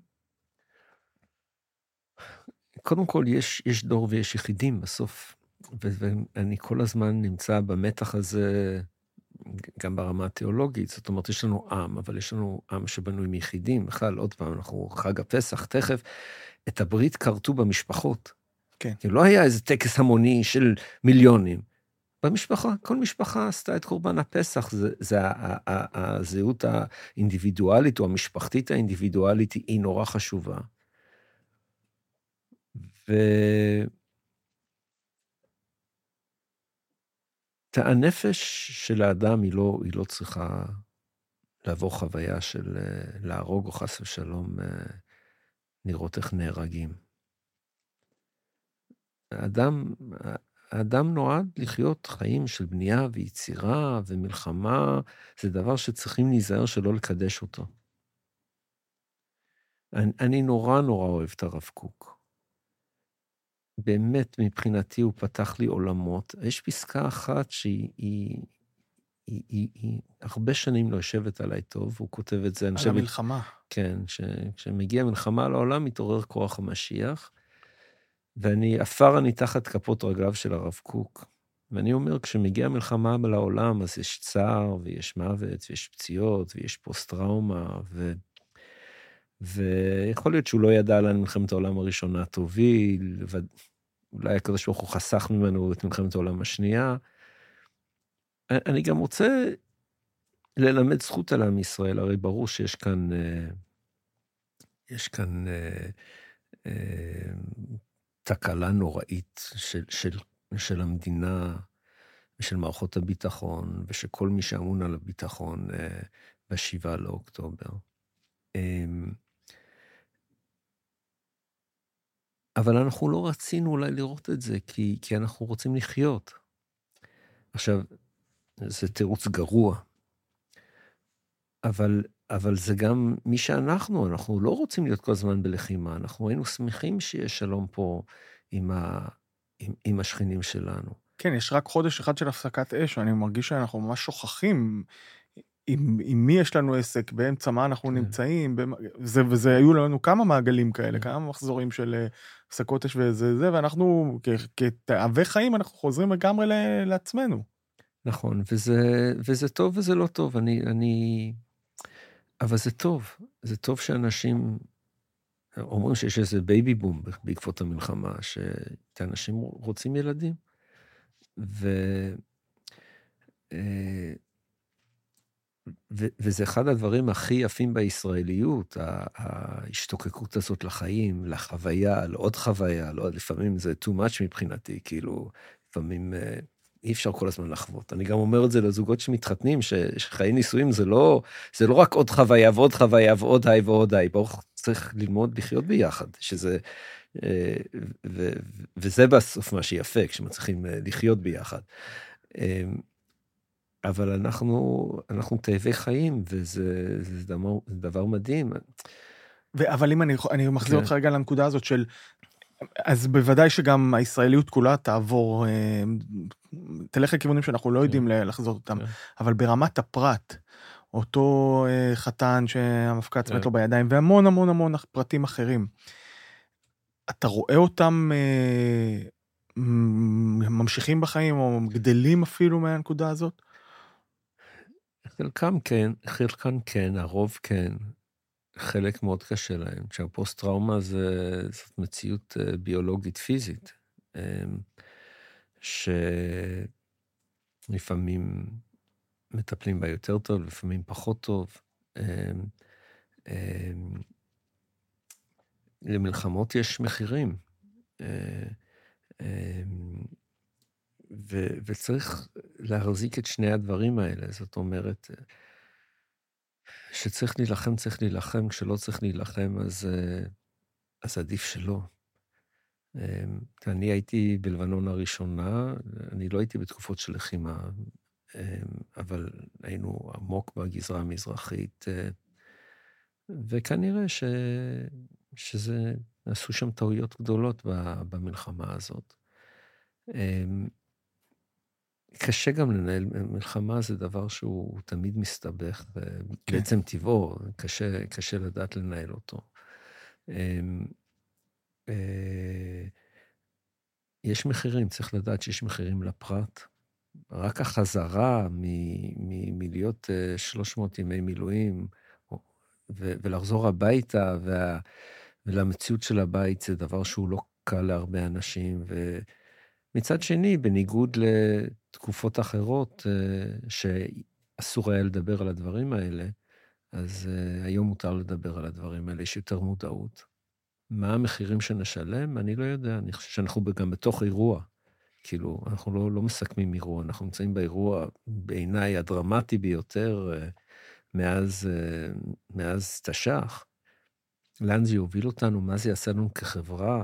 C: קודם כל, יש, יש דור ויש יחידים בסוף, ואני כל הזמן נמצא במתח הזה, גם ברמה התיאולוגית, זאת אומרת, יש לנו עם, אבל יש לנו עם שבנוי מיחידים, בכלל, עוד פעם, אנחנו חג הפסח, תכף, את הברית קרתו במשפחות.
B: כן.
C: כי לא היה איזה טקס המוני של מיליונים. במשפחה, כל משפחה עשתה את קורבן הפסח, זה, זה הזהות האינדיבידואלית, או המשפחתית האינדיבידואלית, היא נורא חשובה. ו... הנפש של האדם היא לא, היא לא צריכה לעבור חוויה של להרוג או חס ושלום לראות איך נהרגים. האדם, האדם נועד לחיות חיים של בנייה ויצירה ומלחמה, זה דבר שצריכים להיזהר שלא לקדש אותו. אני, אני נורא נורא אוהב את הרב קוק. באמת מבחינתי הוא פתח לי עולמות. יש פסקה אחת שהיא היא, היא, היא, היא, הרבה שנים לא יושבת עליי טוב, הוא כותב את זה.
B: על
C: חושב,
B: המלחמה.
C: כן, כשמגיע מלחמה לעולם מתעורר כוח המשיח, ואני אפר אני תחת כפות רגליו של הרב קוק. ואני אומר, כשמגיע מלחמה לעולם, אז יש צער, ויש מוות, ויש פציעות, ויש פוסט-טראומה, ו... ויכול להיות שהוא לא ידע על מלחמת העולם הראשונה תוביל, ואולי הקדוש ברוך הוא חסך ממנו את מלחמת העולם השנייה. אני גם רוצה ללמד זכות על עם ישראל, הרי ברור שיש כאן, יש כאן תקלה נוראית של, של, של המדינה, ושל מערכות הביטחון, ושל כל מי שאמון על הביטחון בשבעה לאוקטובר. אבל אנחנו לא רצינו אולי לראות את זה, כי, כי אנחנו רוצים לחיות. עכשיו, זה תירוץ גרוע, אבל, אבל זה גם מי שאנחנו, אנחנו לא רוצים להיות כל הזמן בלחימה, אנחנו היינו שמחים שיש שלום פה עם, ה, עם, עם השכנים שלנו.
B: כן, יש רק חודש אחד של הפסקת אש, ואני מרגיש שאנחנו ממש שוכחים עם, עם מי יש לנו עסק, באמצע מה אנחנו כן. נמצאים, במ... זה, וזה היו לנו כמה מעגלים כאלה, כמה מחזורים של הפסקות אש וזה, זה, ואנחנו כתאבי חיים, אנחנו חוזרים לגמרי לעצמנו.
C: נכון, וזה, וזה טוב וזה לא טוב, אני, אני, אבל זה טוב, זה טוב שאנשים אומרים שיש איזה בייבי בום בעקבות המלחמה, שאנשים רוצים ילדים, ו... ו- וזה אחד הדברים הכי יפים בישראליות, ההשתוקקות הזאת לחיים, לחוויה, לעוד חוויה, לעוד, לפעמים זה too much מבחינתי, כאילו, לפעמים אי אפשר כל הזמן לחוות. אני גם אומר את זה לזוגות שמתחתנים, ש- שחיי נישואים זה לא, זה לא רק עוד חוויה ועוד חוויה ועוד היי ועוד היי, ברוך צריך ללמוד לחיות ביחד, שזה, ו- וזה בסוף מה שיפה, כשמצליחים לחיות ביחד. אבל אנחנו, אנחנו תאבי חיים, וזה זה דבר, זה דבר מדהים.
B: ו- אבל אם אני, אני מחזיר אותך רגע לנקודה הזאת של, אז בוודאי שגם הישראליות כולה תעבור, תלך לכיוונים שאנחנו לא יודעים לחזות אותם, אבל ברמת הפרט, אותו חתן שהמפקץ מת לו בידיים, והמון המון המון פרטים אחרים, אתה רואה אותם ממשיכים בחיים, או גדלים אפילו מהנקודה הזאת?
C: חלקם כן, חלקם כן, הרוב כן, חלק מאוד קשה להם, שהפוסט-טראומה זה, זאת מציאות ביולוגית פיזית, שלפעמים מטפלים בה יותר טוב, לפעמים פחות טוב. למלחמות יש מחירים, ו, וצריך להחזיק את שני הדברים האלה, זאת אומרת, שצריך להילחם, צריך להילחם, כשלא צריך להילחם, אז, אז עדיף שלא. אני הייתי בלבנון הראשונה, אני לא הייתי בתקופות של לחימה, אבל היינו עמוק בגזרה המזרחית, וכנראה ש, שזה, עשו שם טעויות גדולות במלחמה הזאת. קשה גם לנהל מלחמה, זה דבר שהוא תמיד מסתבך, כן. בעצם טבעו, קשה, קשה לדעת לנהל אותו. יש מחירים, צריך לדעת שיש מחירים לפרט. רק החזרה מלהיות שלוש מאות ימי מילואים, ולחזור הביתה, ולמציאות של הבית, זה דבר שהוא לא קל להרבה אנשים, ו... מצד שני, בניגוד לתקופות אחרות, שאסור היה לדבר על הדברים האלה, אז היום מותר לדבר על הדברים האלה, יש יותר מודעות. מה המחירים שנשלם? אני לא יודע, אני חושב שאנחנו גם בתוך אירוע, כאילו, אנחנו לא, לא מסכמים אירוע, אנחנו נמצאים באירוע בעיניי הדרמטי ביותר מאז, מאז תש"ח. לאן זה יוביל אותנו, מה זה יעשה לנו כחברה?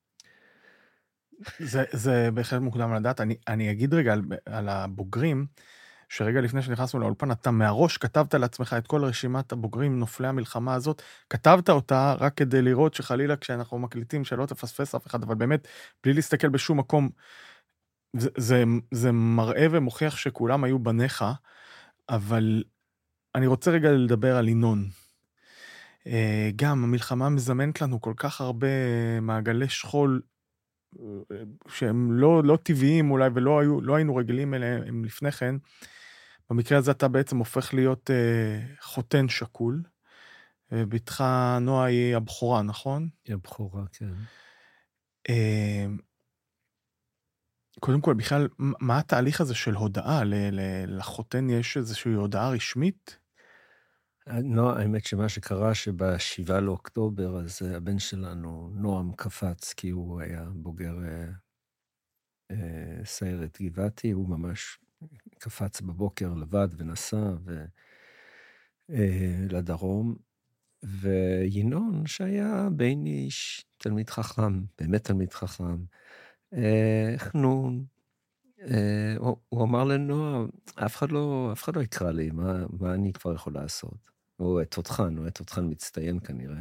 B: זה, זה בהחלט מוקדם לדעת. אני, אני אגיד רגע על, על הבוגרים, שרגע לפני שנכנסנו לאולפן, אתה מהראש כתבת לעצמך את כל רשימת הבוגרים נופלי המלחמה הזאת, כתבת אותה רק כדי לראות שחלילה כשאנחנו מקליטים שלא תפספס אף אחד, אבל באמת, בלי להסתכל בשום מקום, זה, זה, זה מראה ומוכיח שכולם היו בניך, אבל אני רוצה רגע לדבר על ינון. גם המלחמה מזמנת לנו כל כך הרבה מעגלי שכול, שהם לא, לא טבעיים אולי, ולא היו, לא היינו רגילים אליהם לפני כן. במקרה הזה אתה בעצם הופך להיות uh, חותן שקול. בתך נועה היא הבחורה, נכון?
C: היא הבחורה, כן.
B: Uh, קודם כל, בכלל, מה התהליך הזה של הודעה? ל- ל- לחותן יש איזושהי הודעה רשמית?
C: נועה, האמת שמה שקרה שבשבעה לאוקטובר, אז הבן שלנו, נועם, קפץ, כי הוא היה בוגר אה, אה, סיירת גבעתי, הוא ממש קפץ בבוקר לבד ונסע ו, אה, לדרום, וינון שהיה בן איש, תלמיד חכם, באמת תלמיד חכם, אה, חנון, אה, הוא, הוא אמר לנועה, אף אחד לא, אף אחד לא יקרא לי, מה, מה אני כבר יכול לעשות? הוא תותחן, הוא תותחן מצטיין כנראה.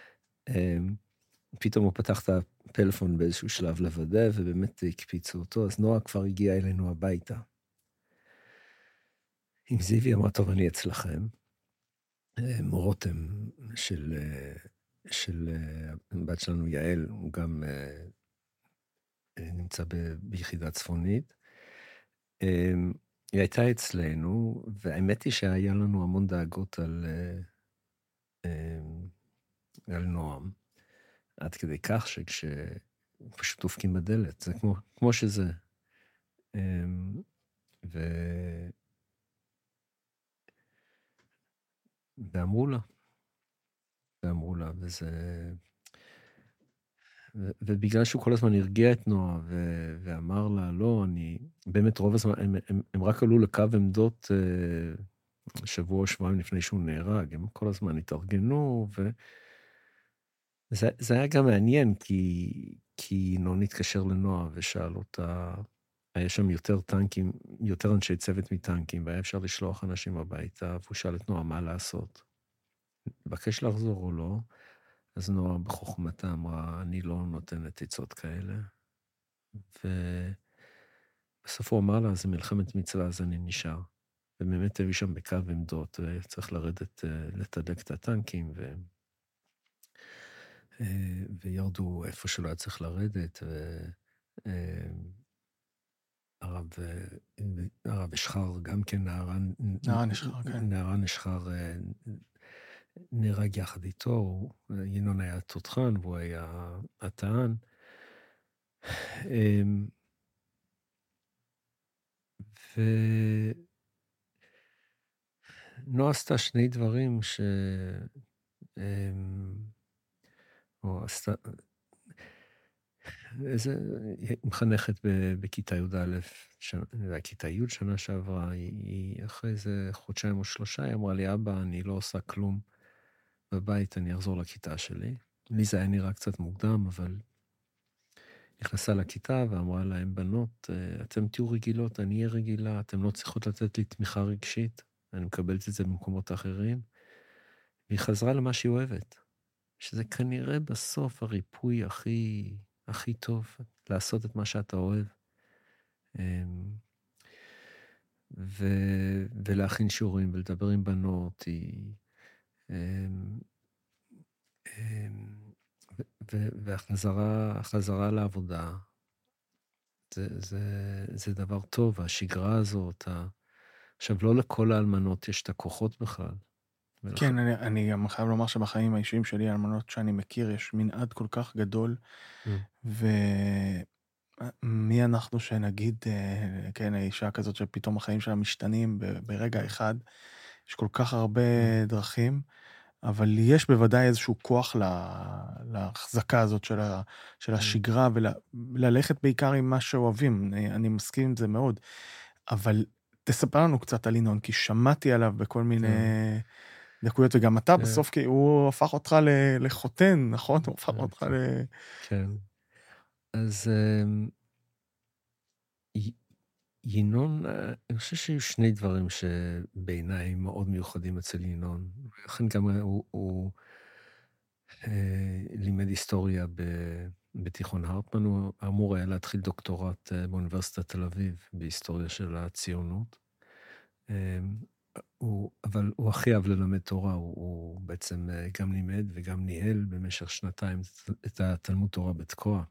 C: פתאום הוא פתח את הפלאפון באיזשהו שלב לוודא, ובאמת הקפיצו אותו, אז נועה כבר הגיעה אלינו הביתה. עם זיוי אמרה, טוב, אני אצלכם. מורותם של, של בת שלנו יעל, הוא גם נמצא ב, ביחידה צפונית. היא הייתה אצלנו, והאמת היא שהיה לנו המון דאגות על, על נועם, עד כדי כך שכשפשוט דופקים בדלת, זה כמו, כמו שזה. ו... ואמרו לה, ואמרו לה, וזה... ו... ובגלל שהוא כל הזמן הרגיע את נועה, ו... ואמר לה, לא, אני... באמת רוב הזמן, הם, הם, הם רק עלו לקו עמדות שבוע או שבועיים לפני שהוא נהרג, הם כל הזמן התארגנו, ו... זה, זה היה גם מעניין, כי, כי נון התקשר לנועה ושאל אותה, היה שם יותר טנקים, יותר אנשי צוות מטנקים, והיה אפשר לשלוח אנשים הביתה, והוא שאל את נועה מה לעשות. בקש לחזור או לא, אז נועה בחוכמתה אמרה, אני לא נותנת עצות כאלה. ובסוף הוא אמר לה, זה מלחמת מצווה, אז אני נשאר. ובאמת היו שם בקו עמדות, וצריך לרדת, לתדלק את הטנקים, ו... וירדו איפה שלא היה צריך לרדת, והרב הרב אשחר, גם כן נערה,
B: נערה נשחר, כן.
C: נערה נשחר נהרג יחד איתו, ינון היה תותחן, והוא היה הטען. ונועה עשתה שני דברים ש... או עשתה... איזה... היא מחנכת בכיתה י"א, כיתה י' שנה שעברה, היא אחרי איזה חודשיים או שלושה, היא אמרה לי, אבא, אני לא עושה כלום בבית, אני אחזור לכיתה שלי. לי זה היה נראה קצת מוקדם, אבל נכנסה לכיתה ואמרה להם, בנות, אתם תהיו רגילות, אני אהיה רגילה, אתם לא צריכות לתת לי תמיכה רגשית, אני מקבלת את זה במקומות אחרים. והיא חזרה למה שהיא אוהבת, שזה כנראה בסוף הריפוי הכי, הכי טוב, לעשות את מה שאתה אוהב. ו, ולהכין שיעורים ולדבר עם בנות, היא... והחזרה, החזרה לעבודה, זה, זה, זה דבר טוב, השגרה הזאת. ה... עכשיו, לא לכל האלמנות יש את הכוחות בכלל. ולכ...
B: כן, אני, אני גם חייב לומר שבחיים האישיים שלי, האלמנות שאני מכיר, יש מנעד כל כך גדול,
C: Mm.
B: ומי אנחנו שנגיד, כן, האישה כזאת שפתאום החיים שלה משתנים ברגע אחד, יש כל כך הרבה דרכים, אבל יש בוודאי איזשהו כוח להחזקה הזאת של, ה, של השגרה, וללכת בעיקר עם מה שאוהבים, אני, אני מסכים עם זה מאוד. אבל תספר לנו קצת על ינון, כי שמעתי עליו בכל מיני דקויות, וגם אתה בסוף, כי הוא הפך אותך לחותן, נכון? הוא הפך אותך ל...
C: כן. אז ינון, אני חושב שהיו שני דברים שבעיניי מאוד מיוחדים אצל ינון. לכן גם הוא, הוא לימד היסטוריה בתיכון הרטמן, הוא אמור היה להתחיל דוקטורט באוניברסיטת תל אביב, בהיסטוריה של הציונות. הוא, אבל הוא הכי אהב ללמד תורה, הוא, הוא בעצם גם לימד וגם ניהל במשך שנתיים את התלמוד תורה בתקוע.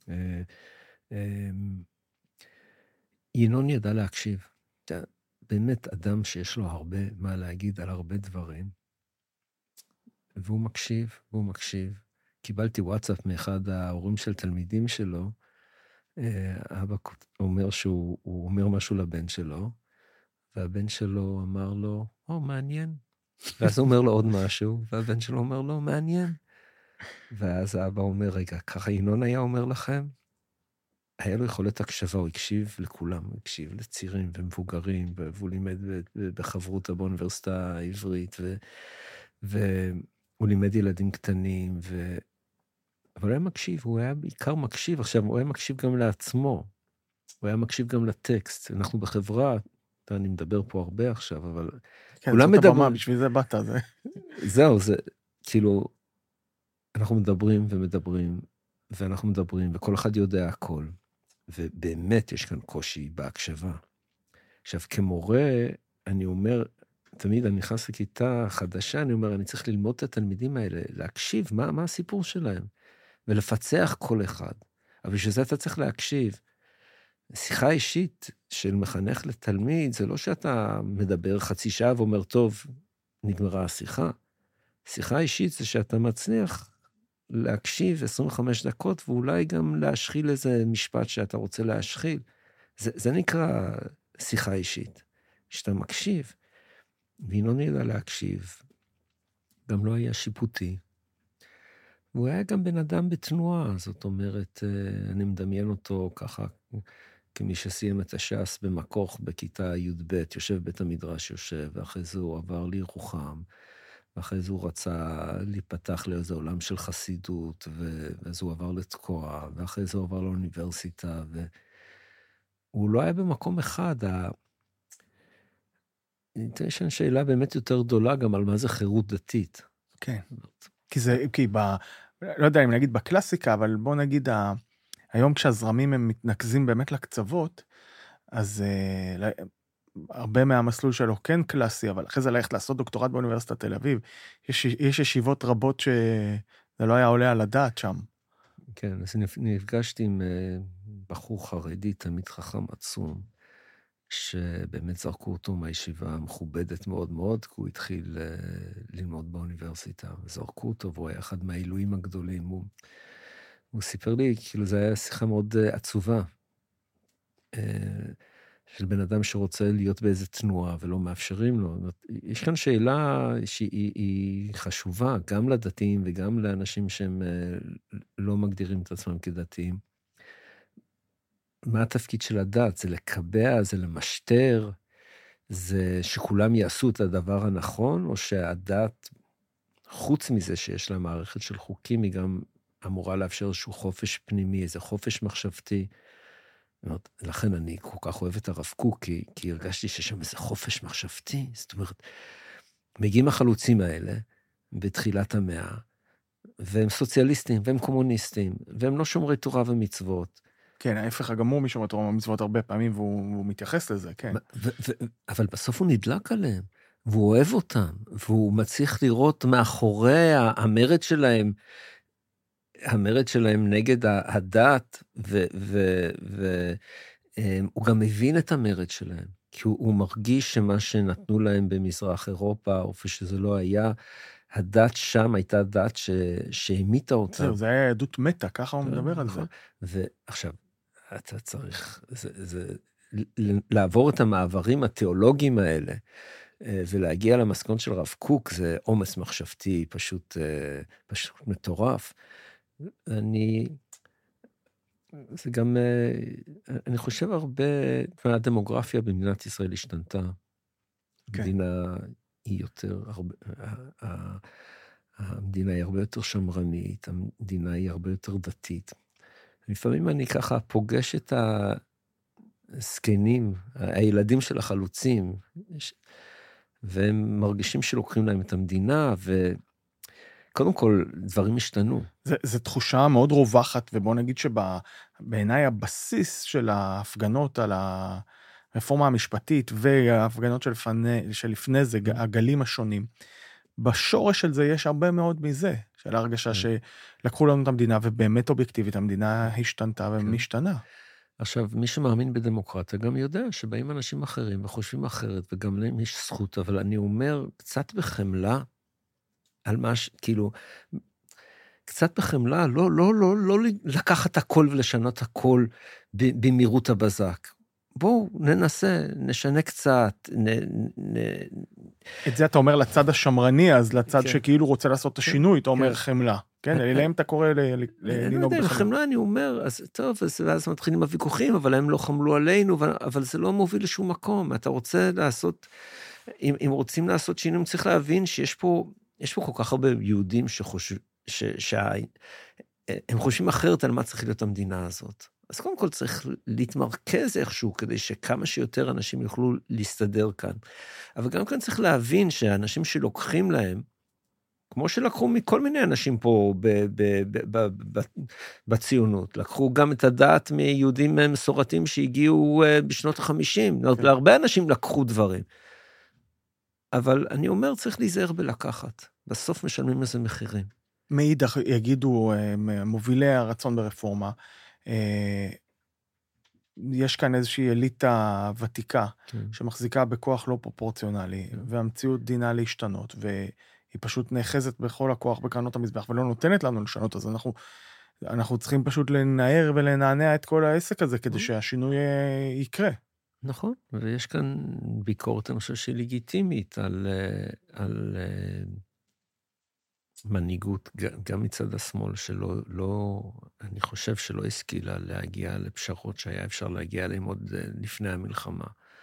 C: ינון ידע להקשיב. באמת אדם שיש לו הרבה מה להגיד על הרבה דברים, והוא מקשיב, והוא מקשיב. קיבלתי וואטסאפ מאחד ההורים של תלמידים שלו, אבא אומר שהוא אומר משהו לבן שלו, והבן שלו אמר לו, או, מעניין. ואז הוא אומר לו עוד משהו, והבן שלו אומר לו, מעניין. ואז האבא אומר, רגע, ככה ינון היה אומר לכם? היה לו יכולת הקשבה, הוא הקשיב לכולם, הוא הקשיב לצעירים ומבוגרים, והוא לימד בחברותה באוניברסיטה העברית, ו... והוא לימד ילדים קטנים, ו... אבל הוא היה מקשיב, הוא היה בעיקר מקשיב, עכשיו הוא היה מקשיב גם לעצמו, הוא היה מקשיב גם לטקסט, אנחנו בחברה, אני מדבר פה הרבה עכשיו, אבל...
B: כן, זאת מדבר... הבמה, בשביל זה באת, זה...
C: זהו, זה כאילו, אנחנו מדברים ומדברים, ואנחנו מדברים, וכל אחד יודע הכל, ובאמת יש כאן קושי בהקשבה. עכשיו, כמורה, אני אומר, תמיד אני נכנס לכיתה חדשה, אני אומר, אני צריך ללמוד את התלמידים האלה, להקשיב, מה, מה הסיפור שלהם, ולפצח כל אחד. אבל בשביל זה אתה צריך להקשיב. שיחה אישית של מחנך לתלמיד, זה לא שאתה מדבר חצי שעה ואומר, טוב, נגמרה השיחה. שיחה אישית זה שאתה מצליח להקשיב עשרים וחמש דקות, ואולי גם להשחיל איזה משפט שאתה רוצה להשחיל. זה, זה נקרא שיחה אישית. שאתה מקשיב, וינון ידע להקשיב, גם לא היה שיפוטי. הוא היה גם בן אדם בתנועה, זאת אומרת, אני מדמיין אותו ככה, כמי שסיים את הש"ס במקוך בכיתה י' ב', יושב בית המדרש יושב, ואחרי זה הוא עבר לירוחם, ואחרי זה הוא רצה להיפתח לאיזה עולם של חסידות, ואז הוא עבר לתקוע, ואחרי זה הוא עבר לאוניברסיטה, והוא לא היה במקום אחד. יש כאן שאלה באמת יותר גדולה גם על מה זה חירות דתית.
B: כן, כי זה, כי ב... לא יודע אם נגיד בקלאסיקה, אבל בוא נגיד, ה... היום כשהזרמים הם מתנקזים באמת לקצוות, אז uh, הרבה מהמסלול שלו כן קלאסי, אבל אחרי זה ללכת לעשות דוקטורט באוניברסיטת תל אביב, יש, יש ישיבות רבות שזה לא היה עולה על הדעת שם.
C: כן, אז נפגשתי עם בחור חרדי, תמיד חכם עצום, שבאמת זרקו אותו מהישיבה המכובדת מאוד מאוד, כי הוא התחיל ללמוד באוניברסיטה, וזרקו אותו, והוא היה אחד מהעילויים הגדולים. הוא, הוא סיפר לי, כאילו זו הייתה שיחה מאוד עצובה, של בן אדם שרוצה להיות באיזה תנועה, ולא מאפשרים לו. יש כאן שאלה שהיא חשובה, גם לדתיים, וגם לאנשים שהם לא מגדירים את עצמם כדתיים. מה התפקיד של הדת? זה לקבע, זה למשטר, זה שכולם יעשו את הדבר הנכון, או שהדת, חוץ מזה שיש לה מערכת של חוקים, היא גם אמורה לאפשר איזשהו חופש פנימי, איזה חופש מחשבתי. לכן אני כל כך אוהב את הרב קוק, כי, כי הרגשתי ששם איזה חופש מחשבתי. זאת אומרת, מגיעים החלוצים האלה בתחילת המאה, והם סוציאליסטים, והם קומוניסטים, והם לא שומרי תורה ומצוות.
B: כן, ההפך הגמור משומרי תורה ומצוות הרבה פעמים, והוא, והוא מתייחס לזה, כן.
C: ו- ו- אבל בסוף הוא נדלק עליהם, והוא אוהב אותם, והוא מצליח לראות מאחורי המרד שלהם, המרד שלהם נגד הדת, והוא גם מבין את המרד שלהם, כי הוא, הוא מרגיש שמה שנתנו להם במזרח אירופה, או שזה לא היה, הדת שם הייתה דת שהמיתה אותם.
B: זהו, זה היה עדות מתה, ככה הוא מדבר על זה.
C: ועכשיו, אתה צריך זה, זה, לעבור את המעברים התיאולוגיים האלה, ולהגיע למסקנות של הרב קוק, זה עומס מחשבתי פשוט, פשוט מטורף. אני, זה גם, אני חושב הרבה, הדמוגרפיה במדינת ישראל השתנתה. כן. המדינה היא יותר, הרבה, המדינה היא הרבה יותר שמרנית, המדינה היא הרבה יותר דתית. לפעמים אני ככה פוגש את הזקנים, הילדים של החלוצים, והם מרגישים שלוקחים להם את המדינה, וקודם כל, דברים השתנו.
B: זה, זה תחושה מאוד רווחת, ובוא נגיד שבעיניי הבסיס של ההפגנות על הרפורמה המשפטית, וההפגנות שלפני, שלפני זה, הגלים השונים, בשורש של זה יש הרבה מאוד מזה, של ההרגשה שלקחו לנו את המדינה, ובאמת אובייקטיבית, המדינה השתנתה ומשתנה.
C: עכשיו, מי שמאמין בדמוקרטיה גם יודע שבאים אנשים אחרים וחושבים אחרת, וגם להם יש זכות, אבל אני אומר, קצת בחמלה, על מה ש... כאילו, קצת בחמלה, לא, לא, לא, לא לקחת הכל ולשנות הכל במהירות הבזק. בואו ננסה, נשנה קצת. נ, נ...
B: את זה אתה אומר לצד השמרני, אז לצד כן. שכאילו רוצה לעשות את השינוי, אתה אומר כן. חמלה. כן, אליהם אתה קורא לנהוג
C: בחמלה. חמלה אני אומר, אז טוב, ואז מתחילים הוויכוחים, אבל הם לא חמלו עלינו, אבל זה לא מוביל לשום מקום. אתה רוצה לעשות, אם, אם רוצים לעשות שינוי, צריך להבין שיש פה, יש פה כל כך הרבה יהודים שחושבים, ש, שה, הם חושבים אחרת על מה צריך להיות המדינה הזאת. אז קודם כל צריך להתמרכז איכשהו, כדי שכמה שיותר אנשים יוכלו להסתדר כאן. אבל גם כאן צריך להבין שהאנשים שלוקחים להם, כמו שלקחו מכל מיני אנשים פה ב- ב- ב- ב- ב- בציונות, לקחו גם את הדעת מיהודים מסורתיים שהגיעו בשנות החמישים, כן. להרבה אנשים לקחו דברים. אבל אני אומר, צריך להיזהר בלקחת. בסוף משלמים איזה מחירים.
B: מאידך יגידו מובילי הרצון ברפורמה, יש כאן איזושהי אליטה ותיקה, כן. שמחזיקה בכוח לא פרופורציונלי, כן. והמציאות דינה להשתנות, והיא פשוט נאחזת בכל הכוח בקרנות המזבח, ולא נותנת לנו לשנות, אז אנחנו, אנחנו צריכים פשוט לנער ולנענע את כל העסק הזה, כדי שהשינוי יקרה.
C: נכון, ויש כאן ביקורת, אני חושב שהיא לגיטימית, על, על מנהיגות, גם מצד השמאל, שלא, לא, אני חושב שלא השכילה להגיע לפשרות שהיה אפשר להגיע אליהם עוד לפני המלחמה.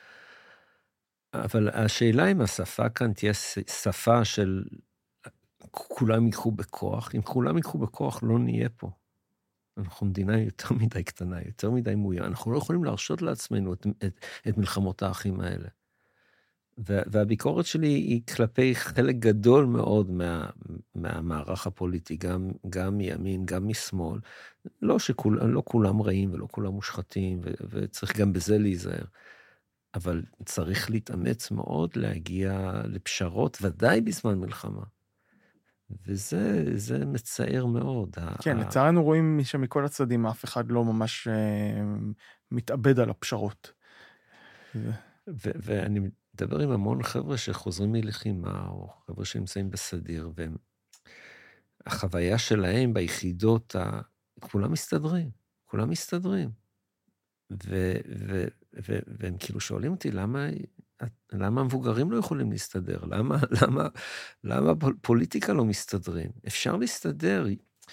C: אבל השאלה אם השפה כאן תהיה שפה של כולם יקחו בכוח, אם כולם יקחו בכוח לא נהיה פה. אנחנו מדינה יותר מדי קטנה, יותר מדי מויה, אנחנו לא יכולים להרשות לעצמנו את, את, את מלחמות האחים האלה. והביקורת שלי היא כלפי חלק גדול מאוד מה, מהמערך הפוליטי, גם, גם מימין, גם משמאל. לא שכול, לא כולם רעים ולא כולם מושחתים, ו, וצריך גם בזה להיזהר. אבל צריך להתאמץ מאוד להגיע לפשרות, ודאי בזמן מלחמה. וזה זה מצער מאוד.
B: כן, לצערנו רואים שמכל הצדדים אף אחד לא ממש מתאבד על הפשרות.
C: ואני מדבר עם המון חבר'ה שחוזרים מלחימה, או חבר'ה שנמצאים בסדיר, והחוויה שלהם ביחידות, כולם מסתדרים, כולם מסתדרים. והם כאילו שואלים אותי, למה... למה המבוגרים לא יכולים להסתדר? למה, למה, למה פוליטיקה לא מסתדרים? אפשר להסתדר.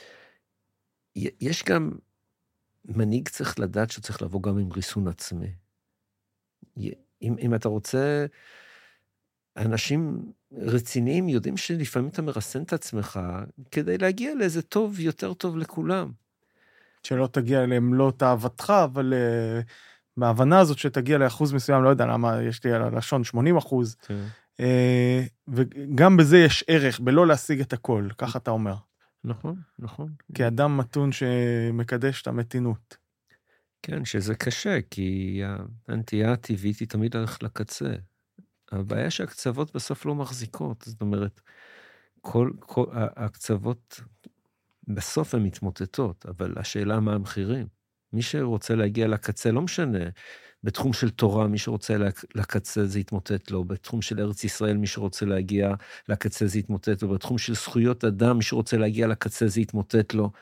C: יש גם, מנהיג צריך לדעת שצריך לבוא גם עם ריסון עצמי. אם, אם אתה רוצה, אנשים רציניים יודעים שלפעמים אתה מרסן את עצמך, כדי להגיע לאיזה טוב, יותר טוב לכולם.
B: שלא תגיע למלוא תאוותך, אבל... מההבנה הזאת שתגיע לאחוז מסוים, לא יודע למה יש לי על הלשון שמונים אחוז, וגם בזה יש ערך, בלא להשיג את הכל, ככה אתה אומר.
C: נכון, נכון.
B: כאדם מתון שמקדש את המתינות.
C: כן, שזה קשה, כי הנטייה הטבעית היא תמיד הולך לקצה. הבעיה שהקצוות בסוף לא מחזיקות, זאת אומרת, כל, כל הקצוות בסוף הן מתמוטטות, אבל השאלה מה המחירים. מי שרוצה להגיע לקצה, לא משנה, בתחום של תורה, מי שרוצה לקצה זה יתמוטט לו, בתחום של ארץ ישראל, מי שרוצה להגיע לקצה זה יתמוטט לו, בתחום של זכויות אדם, מי שרוצה להגיע לקצה זה יתמוטט לו.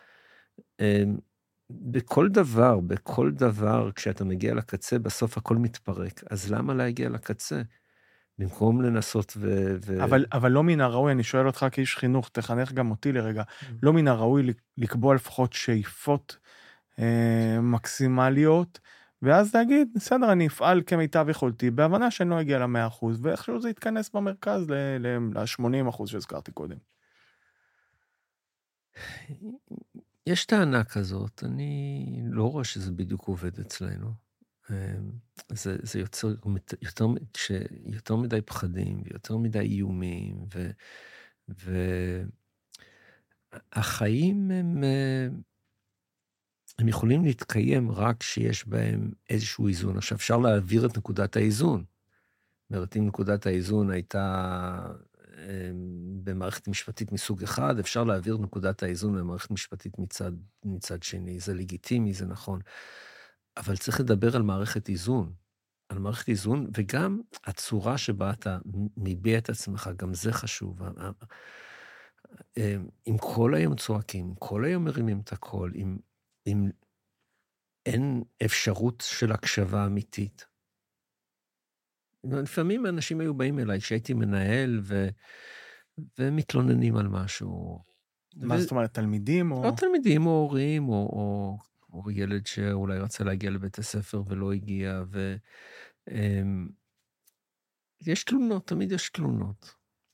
C: בכל דבר, בכל דבר, כשאתה מגיע לקצה, בסוף הכל מתפרק. אז למה להגיע לקצה? במקום לנסות ו... ו...
B: אבל, אבל לא מן הראוי, אני שואל אותך כאיש חינוך, תחנך גם אותי לרגע, לא מן הראוי לקבוע לפחות שאיפות אה, מקסימליות, ואז להגיד, בסדר, אני אפעל כמיטב יכולתי, בהבנה שאני לא אגיע ל-מאה אחוז, ואיכשהו זה יתכנס במרכז ל-שמונים אחוז שהזכרתי קודם.
C: יש טענה כזאת, אני לא רואה שזה בדיוק עובד אצלנו. זה, זה יוצר יותר, יותר מדי פחדים, ויותר מדי איומים, ו, והחיים הם, הם יכולים להתקיים רק שיש בהם איזשהו איזון. עכשיו, אפשר להעביר את נקודת האיזון. זאת אומרת, אם נקודת האיזון הייתה במערכת משפטית מסוג אחד, אפשר להעביר נקודת האיזון במערכת משפטית מצד, מצד שני. זה לגיטימי, זה נכון. אבל צריך לדבר על מערכת איזון. על מערכת איזון, וגם הצורה שבה אתה מביע את עצמך, גם זה חשוב. אם כל היום צועקים, כל היום מרימים את הכל, אם, אם אין אפשרות של הקשבה אמיתית. לפעמים האנשים היו באים אליי, כשהייתי מנהל, ו... ומתלוננים על משהו.
B: מה ו... זאת אומרת, תלמידים? או...
C: או תלמידים, או הורים, או, או, או ילד שאולי רצה להגיע לבית הספר ולא הגיע, ו... יש תלונות, תמיד יש תלונות.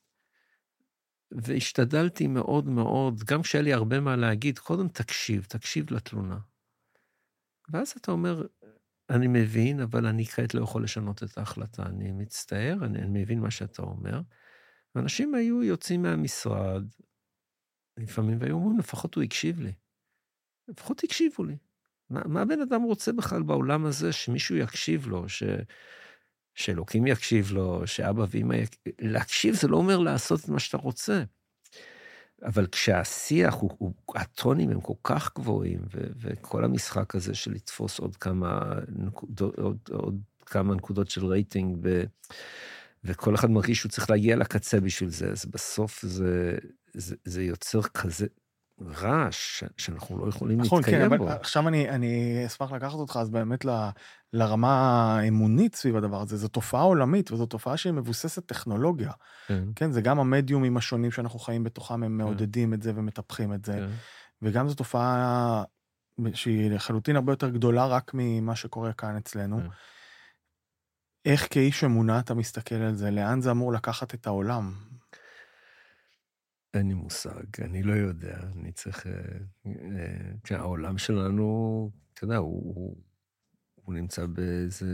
C: והשתדלתי מאוד מאוד, גם כשהיה לי הרבה מה להגיד, קודם תקשיב, תקשיב לתלונה. ואז אתה אומר, אני מבין, אבל אני כעת לא יכול לשנות את ההחלטה. אני מצטער, אני, אני מבין מה שאתה אומר. ואנשים היו יוצאים מהמשרד, לפעמים, והיו אומרים, לפחות הוא הקשיב לי. לפחות הקשיבו לי. מה, מה בן אדם רוצה בכלל בעולם הזה, שמישהו יקשיב לו, ש... שאלוקים יקשיב לו, שאבא ואמא יקשיב, להקשיב זה לא אומר לעשות את מה שאתה רוצה. אבל כשהשיח, הוא, הוא, הטונים הם כל כך גבוהים, ו, וכל המשחק הזה של לתפוס עוד כמה נקודות, עוד, עוד כמה נקודות של רייטינג, ו, וכל אחד מרגיש שהוא צריך להגיע לקצה בשביל זה, אז בסוף זה, זה, זה יוצר כזה רעש, שאנחנו לא יכולים
B: נכון,
C: להתקיים
B: כן,
C: בו.
B: אבל עכשיו אני, אני אשמח לקחת אותך, אז באמת ל, לרמה האמונית סביב הדבר הזה, זו תופעה עולמית, וזו תופעה שהיא מבוססת טכנולוגיה.
C: כן.
B: כן, זה גם המדיומים השונים שאנחנו חיים בתוכם, הם מעודדים את זה ומטפחים את זה.
C: כן.
B: וגם זו תופעה שהיא לחלוטין הרבה יותר גדולה רק ממה שקורה כאן אצלנו.
C: כן.
B: איך כאיש אמונה אתה מסתכל על זה? לאן זה אמור לקחת את העולם?
C: אין לי מושג, אני לא יודע, אני צריך... כן, העולם שלנו, אתה יודע, הוא, הוא נמצא באיזה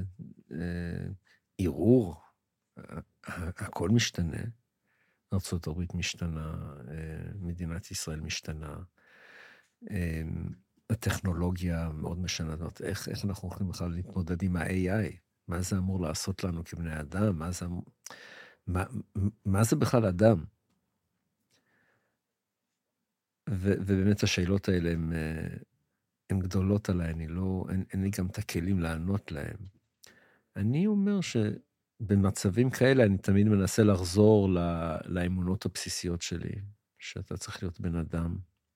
C: ערעור, הכל משתנה, ארצות הברית משתנה, מדינת ישראל משתנה, הטכנולוגיה מאוד משנה, איך, איך אנחנו יכולים בכלל להתמודד עם ה-איי איי? מה זה אמור לעשות לנו כבני אדם? מה זה, מה, מה זה בכלל אדם? ו, ובאמת השאלות האלה הן, הן גדולות עליי, אני לא, אין, אין לי גם את הכלים לענות להם. אני אומר שבמצבים כאלה אני תמיד מנסה לחזור לא, לאמונות הבסיסיות שלי, שאתה צריך להיות בן אדם,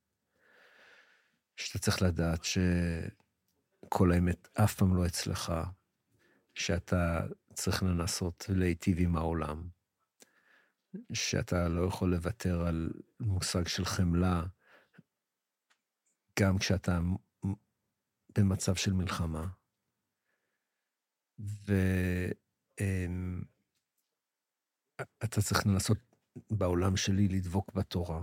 C: שאתה צריך לדעת שכל האמת אף פעם לא אצלך, שאתה צריך לנסות להיטיב עם העולם, שאתה לא יכול לוותר על מושג של חמלה, גם כשאתה במצב של מלחמה. ואתה צריך לנסות בעולם שלי לדבוק בתורה.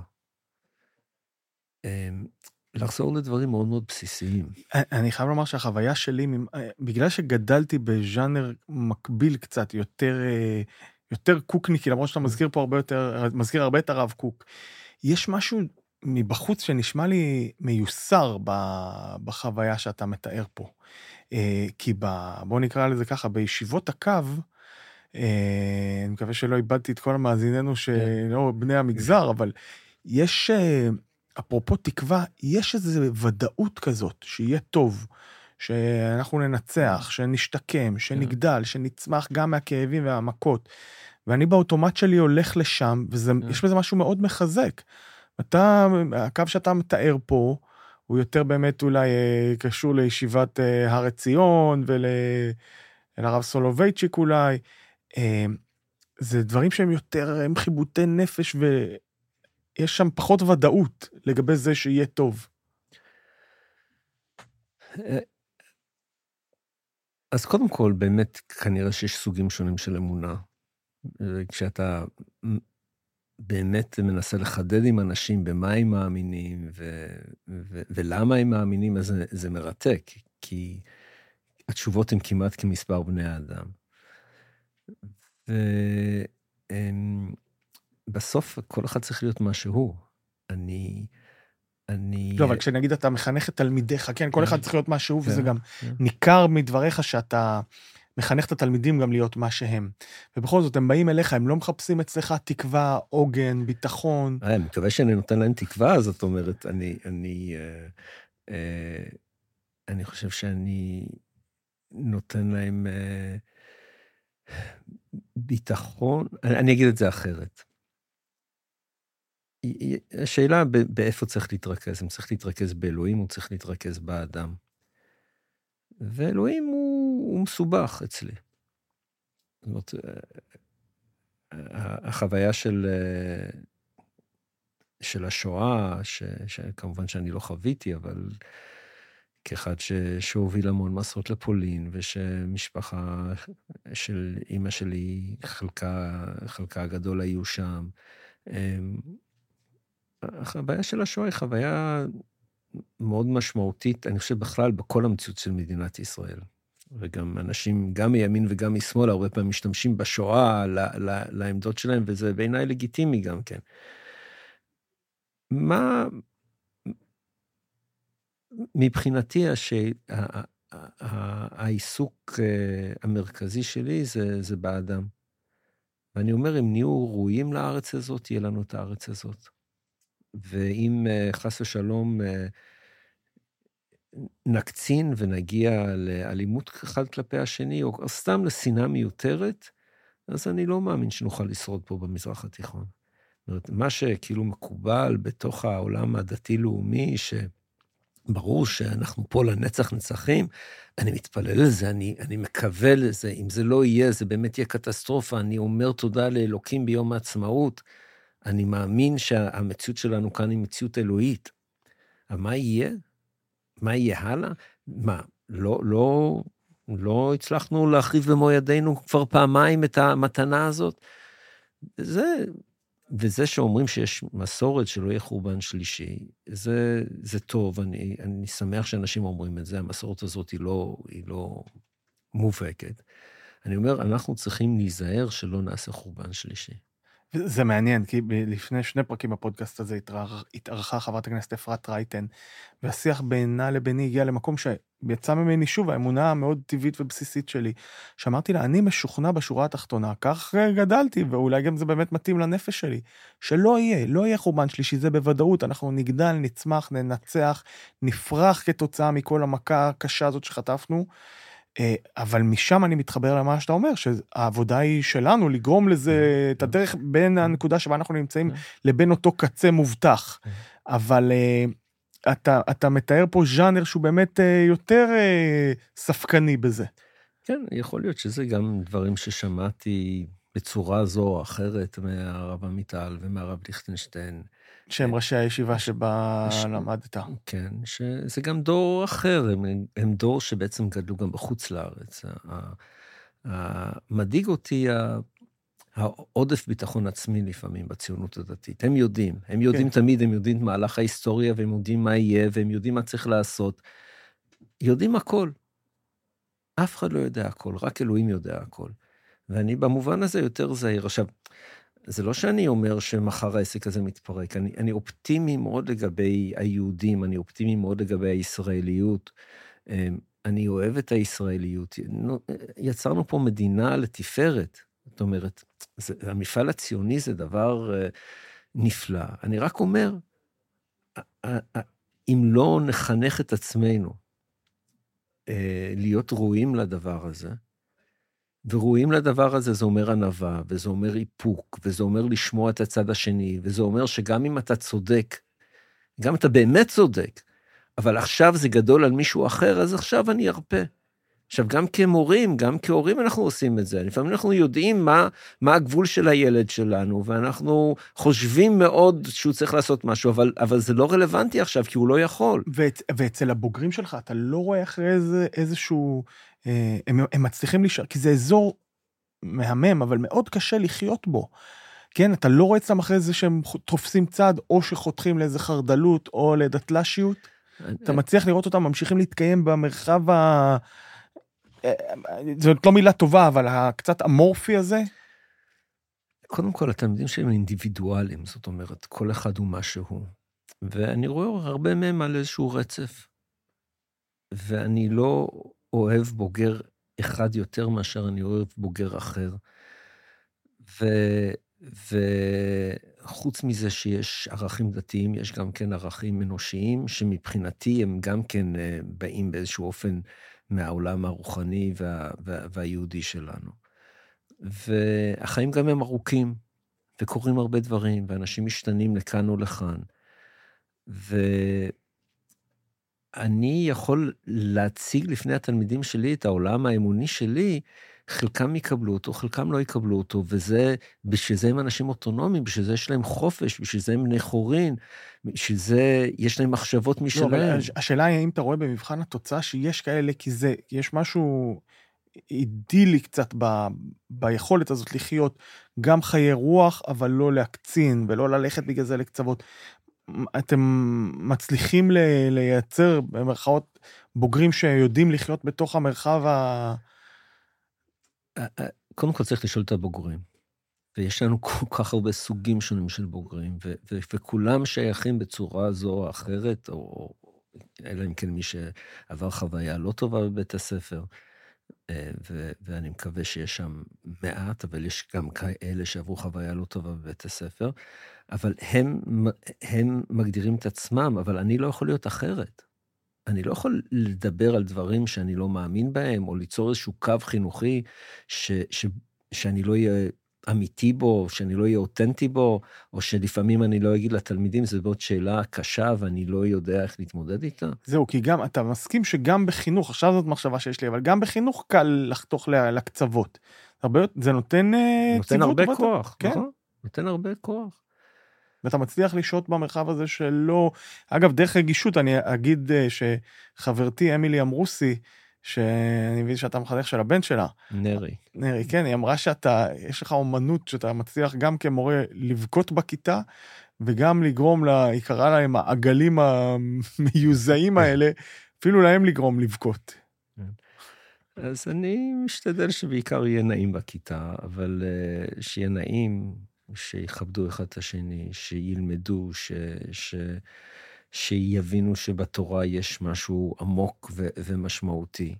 C: לחזור לדברים מאוד מאוד בסיסיים.
B: אני חייב לומר שהחוויה שלי, בגלל שגדלתי בז'אנר מקביל קצת, יותר, יותר קוקניקי, למרות שאתה מזכיר פה הרבה יותר, מזכיר הרבה את הרב קוק, יש משהו מבחוץ שנשמע לי מיוסר בחוויה שאתה מתאר פה. כי בוא נקרא לזה ככה, בישיבות הקו, אני מקווה שלא איבדתי את כל המאזיננו שלא בני המגזר, אבל יש... אפרופו תקווה, יש איזו ודאות כזאת, שיהיה טוב, שאנחנו ננצח, שנשתקם, שנגדל, שנצמח גם מהכאבים והמכות, ואני באוטומט שלי הולך לשם, ויש בזה משהו מאוד מחזק. אתה, הקו שאתה מתאר פה, הוא יותר באמת אולי קשור לישיבת הר עציון, ולרב סולובייצ'יק אולי, זה דברים שהם יותר, הם חיבוטי נפש, ויש שם פחות ודאות לגבי זה שיהיה טוב.
C: אז קודם כל, באמת, כנראה שיש סוגים שונים של אמונה. כשאתה באמת מנסה לחדד עם אנשים במה הם מאמינים, ו- ו- ולמה הם מאמינים, אז זה, זה מרתק, כי התשובות הן כמעט כמספר בני האדם. ובסוף, כל אחד צריך להיות מה שהוא. אני... אני...
B: לא, אבל כשנגיד אתה מחנך את תלמידיך, כן, כל אחד צריך להיות מה שהוא, וזה גם
C: כן.
B: ניכר מדבריך שאתה מחנך את התלמידים גם להיות מה שהם. ובכל זאת, הם באים אליך, הם לא מחפשים אצלך תקווה, עוגן, ביטחון.
C: אני מקווה שאני נותן להם תקווה, זאת אומרת, אני, אני, אה, אה, אני חושב שאני נותן להם אה, ביטחון, אני, אני אגיד את זה אחרת. השאלה באיפה צריך להתרכז, אם צריך להתרכז באלוהים, או צריך להתרכז באדם. ואלוהים הוא, הוא מסובך אצלי. זאת אומרת, החוויה של, של השואה, ש, שכמובן שאני לא חוויתי, אבל כאחד ש, שהוביל המון מסעות לפולין, ושמשפחה של אמא שלי, חלקה, חלקה הגדול היו שם. החוויה של השואה היא חוויה מאוד משמעותית, אני חושב בכלל בכל המציאות של מדינת ישראל. וגם אנשים, גם מימין וגם משמאל, הרבה פעמים משתמשים בשואה ל, ל, לעמדות שלהם, וזה בעיניי לגיטימי גם כן. מה, מבחינתי, השי, העיסוק המרכזי שלי זה, זה באדם. ואני אומר, אם נהיו ראויים לארץ הזאת, תהיה לנו את הארץ הזאת. ואם חס ושלום נקצין ונגיע לאלימות אחד כלפי השני, או סתם לשנאה מיותרת, אז אני לא מאמין שנוכל לשרוד פה במזרח התיכון. זאת אומרת, מה שכאילו מקובל בתוך העולם הדתי-לאומי, שברור שאנחנו פה לנצח נצחים, אני מתפלל לזה, אני, אני מקווה לזה, אם זה לא יהיה, זה באמת יהיה קטסטרופה, אני אומר תודה לאלוקים ביום העצמאות, אני מאמין שהמציאות שלנו כאן היא מציאות אלוהית. אבל מה יהיה? מה יהיה הלאה? מה, לא, לא, לא הצלחנו להחריב במו ידינו כבר פעמיים את המתנה הזאת? זה, וזה שאומרים שיש מסורת שלא יהיה חורבן שלישי, זה, זה טוב, אני, אני שמח שאנשים אומרים את זה, המסורת הזאת היא לא, היא לא מובהקת. אני אומר, אנחנו צריכים להיזהר שלא נעשה חורבן שלישי.
B: זה מעניין, כי לפני שני פרקים בפודקאסט הזה התארחה חברת הכנסת אפרת רייטן, והשיח בינה לביני הגיע למקום שיצא ממני שוב, האמונה המאוד טבעית ובסיסית שלי, שאמרתי לה, אני משוכנע בשורה התחתונה, כך גדלתי, ואולי גם זה באמת מתאים לנפש שלי, שלא יהיה, לא יהיה חורבן שלישי, זה בוודאות, אנחנו נגדל, נצמח, ננצח, נפרח כתוצאה מכל המכה הקשה הזאת שחטפנו, אבל משם אני מתחבר למה שאתה אומר, שהעבודה היא שלנו, לגרום לזה, את הדרך בין הנקודה שבה אנחנו נמצאים, לבין אותו קצה מובטח. אבל אתה, אתה מתאר פה ז'אנר שהוא באמת יותר ספקני בזה.
C: כן, יכול להיות שזה גם דברים ששמעתי בצורה זו או אחרת, מהרב עמיטל ומהרב ליכטנשטיין.
B: שהם ראשי הישיבה שבה ש... למדת.
C: כן, שזה גם דור אחר, הם, הם דור שבעצם גדלו גם בחוץ לארץ. מדאיג אותי העודף ביטחון עצמי לפעמים בציונות הדתית. הם יודעים, הם יודעים כן. תמיד, הם יודעים מהלך ההיסטוריה, והם יודעים מה יהיה, והם יודעים מה צריך לעשות. יודעים הכל. אף אחד לא יודע הכל, רק אלוהים יודע הכל. ואני במובן הזה יותר זהיר. עכשיו, זה לא שאני אומר שמחר העסק הזה מתפרק, אני, אני אופטימי מאוד לגבי היהודים, אני אופטימי מאוד לגבי הישראליות, אני אוהב את הישראליות, יצרנו פה מדינה לתפארת, זאת אומרת, זה, המפעל הציוני זה דבר נפלא, אני רק אומר, אם לא נחנך את עצמנו להיות ראויים לדבר הזה, ורואים לדבר הזה, זה אומר ענווה, וזה אומר איפוק, וזה אומר לשמוע את הצד השני, וזה אומר שגם אם אתה צודק, גם אתה באמת צודק, אבל עכשיו זה גדול על מישהו אחר, אז עכשיו אני ארפה. עכשיו, גם כמורים, גם כהורים אנחנו עושים את זה. לפעמים אנחנו יודעים מה, מה הגבול של הילד שלנו, ואנחנו חושבים מאוד שהוא צריך לעשות משהו, אבל, אבל זה לא רלוונטי עכשיו, כי הוא לא יכול.
B: ואצ, ואצל הבוגרים שלך, אתה לא רואה אחרי איזה, איזשהו, אה, הם, הם מצליחים להישאר, כי זה אזור מהמם, אבל מאוד קשה לחיות בו. כן, אתה לא רואה אצלם אחרי זה שהם תופסים צד, או שחותכים לאיזה חרדלות, או לדתל"שיות. אתה מצליח לראות אותם, ממשיכים להתקיים במרחב ה... זאת לא מילה טובה, אבל הקצת אמורפי הזה.
C: קודם כל, התלמידים שהם אינדיבידואלים, זאת אומרת, כל אחד הוא משהו. ואני רואה הרבה מהם על איזשהו רצף. ואני לא אוהב בוגר אחד יותר מאשר אני אוהב בוגר אחר. ו... וחוץ מזה שיש ערכים דתיים, יש גם כן ערכים אנושיים, שמבחינתי הם גם כן באים באיזשהו אופן מהעולם הרוחני וה... וה... והיהודי שלנו. והחיים גם הם ארוכים, וקורים הרבה דברים, ואנשים משתנים לכאן או לכאן. ואני יכול להציג לפני התלמידים שלי את העולם האמוני שלי, חלקם יקבלו אותו, חלקם לא יקבלו אותו, וזה, בשביל זה הם אנשים אוטונומיים, בשביל זה יש להם חופש, בשביל זה הם בני חורין, בשביל זה יש להם מחשבות משלהם.
B: לא, השאלה היא, האם אתה רואה במבחן התוצאה שיש כאלה, כי זה, יש משהו אידילי קצת ב, ביכולת הזאת לחיות, גם חיי רוח, אבל לא להקצין, ולא ללכת בגלל זה לקצוות. אתם מצליחים לייצר במרכאות בוגרים שיודעים לחיות בתוך המרחב ה...
C: קודם כל צריך לשאול את הבוגרים, ויש לנו כל כך הרבה סוגים שונים של בוגרים, ו- ו- וכולם שייכים בצורה זו או אחרת, או אלא אם כן מי שעבר חוויה לא טובה בבית הספר, ו- ואני מקווה שיש שם מעט, אבל יש גם כאלה שעברו חוויה לא טובה בבית הספר, אבל הם, הם מגדירים את עצמם, אבל אני לא יכול להיות אחרת. אני לא יכול לדבר על דברים שאני לא מאמין בהם, או ליצור איזשהו קו חינוכי ש, ש, שאני לא אהיה אמיתי בו, שאני לא אהיה אותנטי בו, או שלפעמים אני לא אגיד לתלמידים, זו מאוד שאלה קשה, ואני לא יודע איך להתמודד איתה.
B: זהו, כי גם, אתה מסכים שגם בחינוך, עכשיו זאת מחשבה שיש לי, אבל גם בחינוך קל לחתוך לקצוות. זה נותן...
C: נותן הרבה כוח, כן? נכון? נותן הרבה כוח.
B: ואתה מצליח לשהות במרחב הזה שלא... אגב, דרך רגישות, אני אגיד שחברתי אמילי אמרוסי, שאני מבין שאתה מחנך של הבן שלה.
C: נרי.
B: נרי, כן, היא אמרה שאתה, יש לך אומנות שאתה מצליח גם כמורה לבכות בכיתה, וגם לגרום לה, היא קראה להם העגלים המיוזעים האלה, אפילו להם לגרום לבכות.
C: אז אני משתדל שבעיקר יהיה נעים בכיתה, אבל שיהיה נעים... שיכבדו אחד את השני, שילמדו, ש, ש, שיבינו שבתורה יש משהו עמוק ו, ומשמעותי.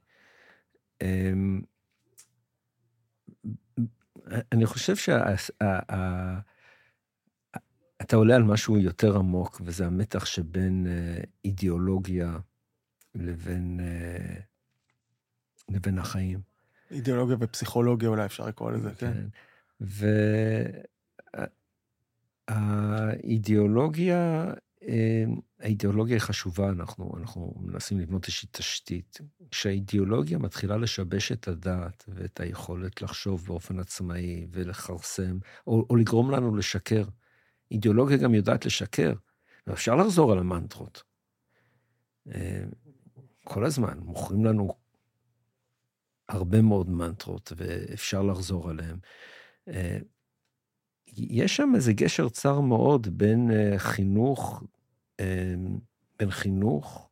C: אני חושב שאתה עולה על משהו יותר עמוק, וזה המתח שבין אידיאולוגיה לבין, לבין החיים.
B: אידיאולוגיה ופסיכולוגיה אולי אפשר לקרוא לזה, כן? כן.
C: ו... האידיאולוגיה, האידיאולוגיה היא חשובה, אנחנו, אנחנו מנסים לבנות איזושהי תשתית. כשהאידיאולוגיה מתחילה לשבש את הדעת ואת היכולת לחשוב באופן עצמאי ולחרסם, או, או לגרום לנו לשקר. אידיאולוגיה גם יודעת לשקר, ואפשר לחזור על המנטרות. כל הזמן מוכרים לנו הרבה מאוד מנטרות, ואפשר לחזור עליהן. יש שם איזה גשר צר מאוד בין חינוך, בין חינוך,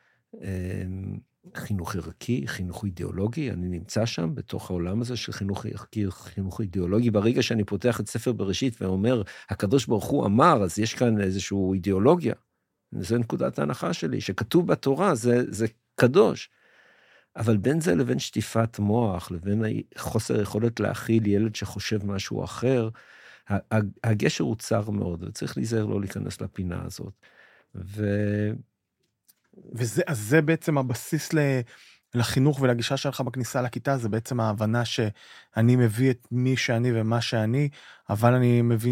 C: חינוך ערכי, חינוך אידיאולוגי, אני נמצא שם בתוך העולם הזה של חינוך ערכי, חינוך אידיאולוגי, ברגע שאני פותח את ספר בראשית ואומר, הקדוש ברוך הוא אמר, אז יש כאן איזשהו אידיאולוגיה, זו נקודת ההנחה שלי, שכתוב בתורה, זה, זה קדוש, אבל בין זה לבין שטיפת מוח, לבין חוסר יכולת להכיל ילד שחושב משהו אחר, הגשר הוא צר מאוד, וצריך להיזהר לא להיכנס לפינה הזאת. ו...
B: וזה, אז זה בעצם הבסיס לחינוך ולגישה שלך בכניסה לכיתה, זה בעצם ההבנה שאני מביא את מי שאני ומה שאני, אבל אני מבין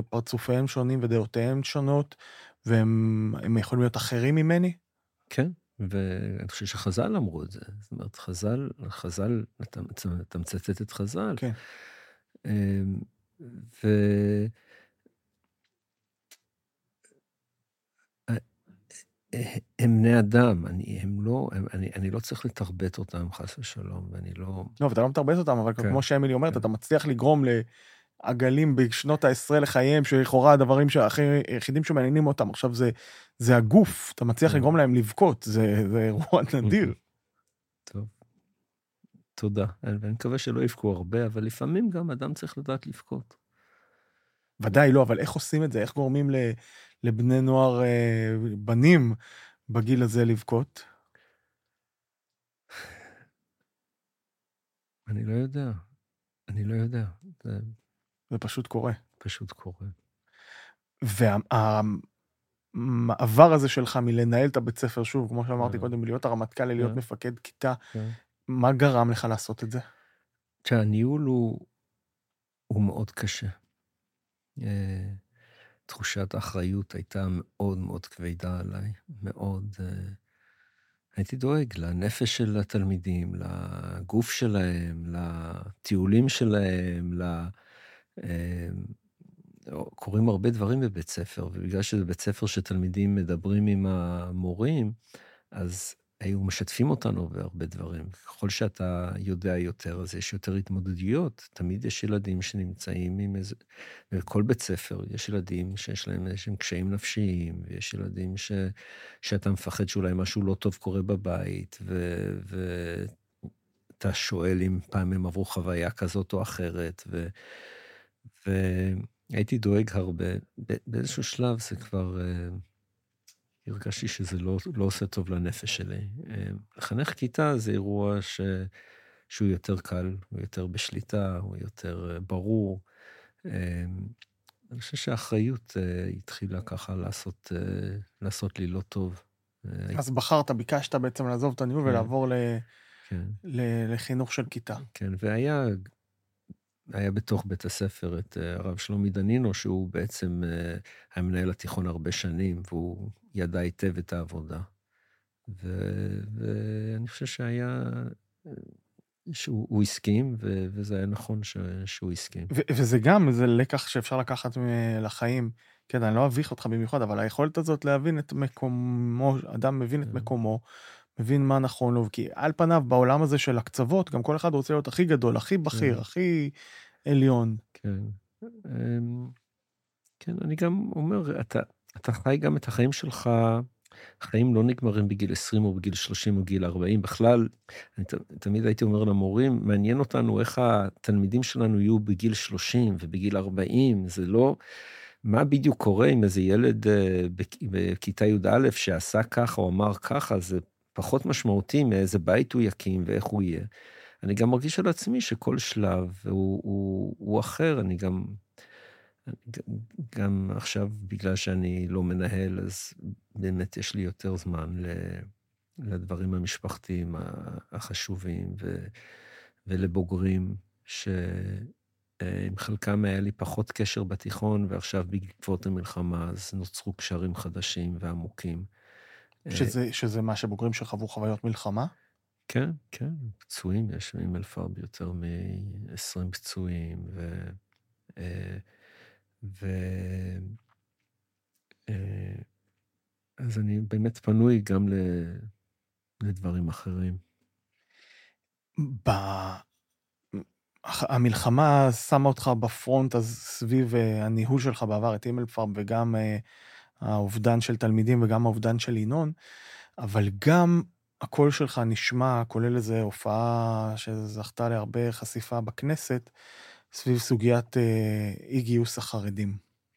B: שפרצופיהם שונים ודעותיהם שונות, והם יכולים להיות אחרים ממני?
C: כן, ואני חושב שחז"ל אמרו את זה. זאת אומרת, חז"ל, חז"ל, אתה, אתה מצטט את חז"ל.
B: כן.
C: ו... הם בני אדם, אני, הם לא, הם, אני, אני לא צריך לתרבט אותם, חס ושלום, ואני לא...
B: לא, ואתה לא מתרבט אותם, אבל
C: כן.
B: כמו שאמילי אומרת,
C: כן.
B: אתה מצליח לגרום לעגלים בשנות העשרה לחייהם, שלכאורה הדברים היחידים שמעניינים אותם, עכשיו זה, זה הגוף, אתה מצליח
C: כן.
B: לגרום להם לבכות, זה, זה אירוע נדיר.
C: טוב, תודה. ואני מקווה שלא יבכו הרבה, אבל לפעמים גם אדם צריך לדעת לבכות.
B: ודאי לא, אבל איך עושים את זה? איך גורמים לבני נוער, בנים, בגיל הזה לבכות?
C: אני לא יודע. אני לא יודע. זה,
B: זה פשוט קורה.
C: פשוט קורה.
B: והמעבר הזה שלך מלנהל את הבית ספר, שוב, כמו שאמרתי
C: כן.
B: קודם, מלהיות הרמטכ"ל, ללהיות
C: כן.
B: מפקד כיתה,
C: כן.
B: מה גרם לך לעשות את זה?
C: שהניהול הוא, הוא מאוד קשה. תחושת האחריות הייתה מאוד מאוד כבדה עליי, מאוד... הייתי דואג לנפש של התלמידים, לגוף שלהם, לטיולים שלהם, ל... קוראים הרבה דברים בבית ספר, ובגלל שזה בית ספר שתלמידים מדברים עם המורים, אז היו משתפים אותנו בהרבה דברים. ככל שאתה יודע יותר, אז יש יותר התמודדויות. תמיד יש ילדים שנמצאים עם איזה... בכל בית ספר יש ילדים שיש להם איזשהם קשיים נפשיים, ויש ילדים ש... שאתה מפחד שאולי משהו לא טוב קורה בבית, ו... ואתה שואל אם פעם הם עברו חוויה כזאת או אחרת, ו... והייתי דואג הרבה. באיזשהו שלב זה כבר... הרגשתי שזה לא, לא עושה טוב לנפש שלי. לחנך כיתה זה אירוע ש, שהוא יותר קל, הוא יותר בשליטה, הוא יותר ברור. אני חושב שהאחריות התחילה ככה לעשות, לעשות לי לא טוב.
B: אז בחרת, ביקשת בעצם לעזוב את הניהול, כן. ולעבור ל,
C: כן.
B: ל, לחינוך של כיתה.
C: כן, והיה... היה בתוך בית הספר את הרב שלומי דנינו, שהוא בעצם היה מנהל התיכון הרבה שנים, והוא ידע היטב את העבודה. ו- ואני חושב שהיה, שהוא הסכים, ו- וזה היה נכון ש- שהוא הסכים.
B: ו- וזה גם, זה לקח שאפשר לקחת לחיים. כן, אני לא אביך אותך במיוחד, אבל היכולת הזאת להבין את מקומו, אדם מבין את מקומו, מבין מה נכון לו, כי על פניו בעולם הזה של הקצוות, גם כל אחד רוצה להיות הכי גדול, הכי בכיר, הכי עליון.
C: כן. כן, אני גם אומר, אתה, אתה חי גם את החיים שלך, החיים לא נגמרים בגיל עשרים או בגיל שלושים או בגיל ארבעים, בכלל, אני תמיד הייתי אומר למורים, מעניין אותנו איך התלמידים שלנו יהיו בגיל שלושים ובגיל ארבעים, זה לא... מה בדיוק קורה עם איזה ילד בכיתה י' א' שעשה ככה או אמר ככה, זה פחות משמעותי מאיזה בית הוא יקים ואיך הוא יהיה. אני גם מרגיש על עצמי שכל שלב הוא, הוא, הוא אחר, אני גם, גם עכשיו בגלל שאני לא מנהל, אז באמת יש לי יותר זמן לדברים המשפחתיים החשובים ו, ולבוגרים ש... עם חלקם היה לי פחות קשר בתיכון, ועכשיו בעקבות המלחמה, אז נוצרו קשרים חדשים ועמוקים.
B: שזה, שזה מה שבוגרים שחוו חוויות מלחמה?
C: כן, כן, פצועים, יש עם אלפרב יותר מ-עשרים פצועים, ו... ו... אז אני באמת פנוי גם לדברים אחרים.
B: ב... המלחמה שמה אותך בפרונט, אז סביב הניהול שלך בעבר את הימלפרב, וגם האובדן של תלמידים, וגם האובדן של ינון, אבל גם הקול שלך נשמע, כולל איזו הופעה שזכתה להרבה חשיפה בכנסת, סביב סוגיית אי גיוס החרדים.